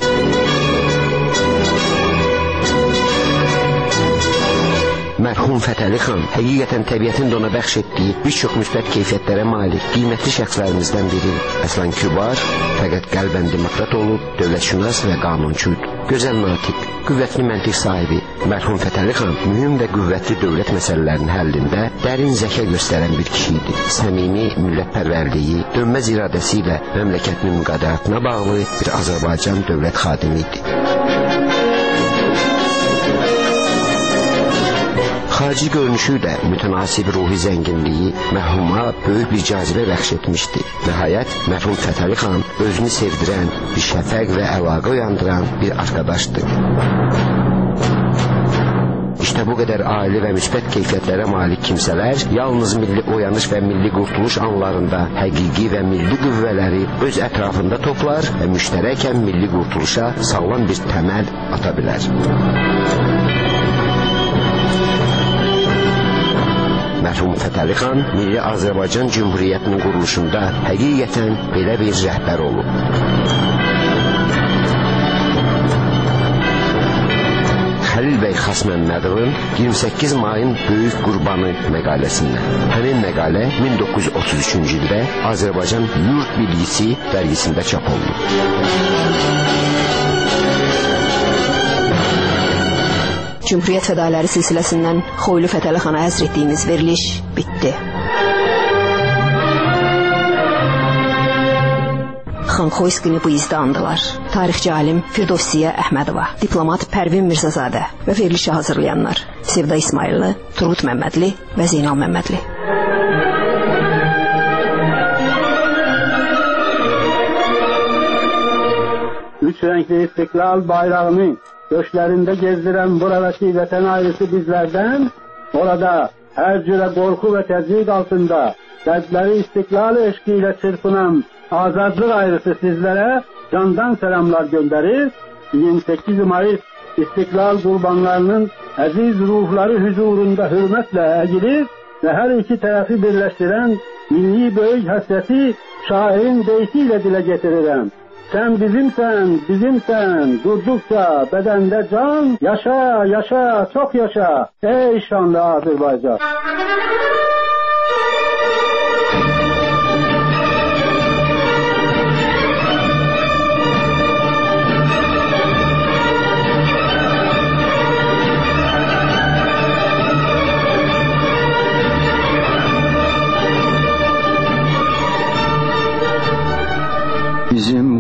Mərhum Fətəli xan həqiqətən təbiətin də ona bəxş etdiyi bir çox müsbət keyfiyyətlərə malik qiymətli şəxslərimizdən biri. Əslan kübar, fəqət qəlbən demokrat olub, dövlətşünas və qanunçuydu. Gözəl natiq, qüvvətli məntiq sahibi mərhum Fətəli xan mühüm və qüvvətli dövlət məsələlərinin həllində dərin zəka göstərən bir kişi idi. Səmimi millətpərvərliyi, dönməz iradəsi ilə məmləkətinin müqəddəratına bağlı bir Azərbaycan dövlət xadimi idi. Xarici görünüşü də mütənasib ruhi zənginliyi mərhuma böyük bir cazibə bəxş etmişdi. Nəhayət, mərhum Fətəli xan özünü sevdirən, bir şəfəq və əlaqə uyandıran bir arkadaşdı. İşte bu qədər aili və müsbət keyfiyyətlərə malik kimsələr yalnız milli oyanış və milli qurtuluş anlarında həqiqi və milli qüvvələri öz ətrafında toplar və müştərəkən milli qurtuluşa sağlam bir təməl ata bilər. Mərhum Fətəli xan Milli Azərbaycan Cümhuriyyətinin quruluşunda həqiqətən belə bir rəhbər olub. Xəlil bəy Xasməmmədovun iyirmi səkkiz mayın Böyük Qurbanı məqaləsindən. Həmin məqalə min doqquz yüz otuz üçüncü ildə Azərbaycan Yurt Bilgisi dərgisində çap olundu. Cümhuriyyət fədaləri silsiləsindən Xoylu Fətəli xana həsr etdiyimiz veriliş bitdi. Xan Xoyskini bu izdə andılar. Tarixçi alim Firdovsiyə Əhmədova, diplomat Pərvin Mirzazadə və verilişi hazırlayanlar Sevda İsmayıllı, Turgut Məmmədli və Zeynal Məmmədli. Üç renkli istiklal bayrağını göçlerinde gezdiren buradaki vatan ailesi bizlerden, orada her cüre korku ve tezgid altında kalpleri istiklal eşkiyle çırpınan azadlık ayrısı sizlere candan selamlar gönderir. yirmi sekiz Mayıs istiklal kurbanlarının aziz ruhları huzurunda hürmetle eğilir ve her iki tarafı birleştiren milli büyük hasreti şairin deyişiyle dile getiririm. Sen bizimsen, bizimsen, durdukça bedende can, yaşa, yaşa, çok yaşa, ey şanlı Azerbaycan. Bizim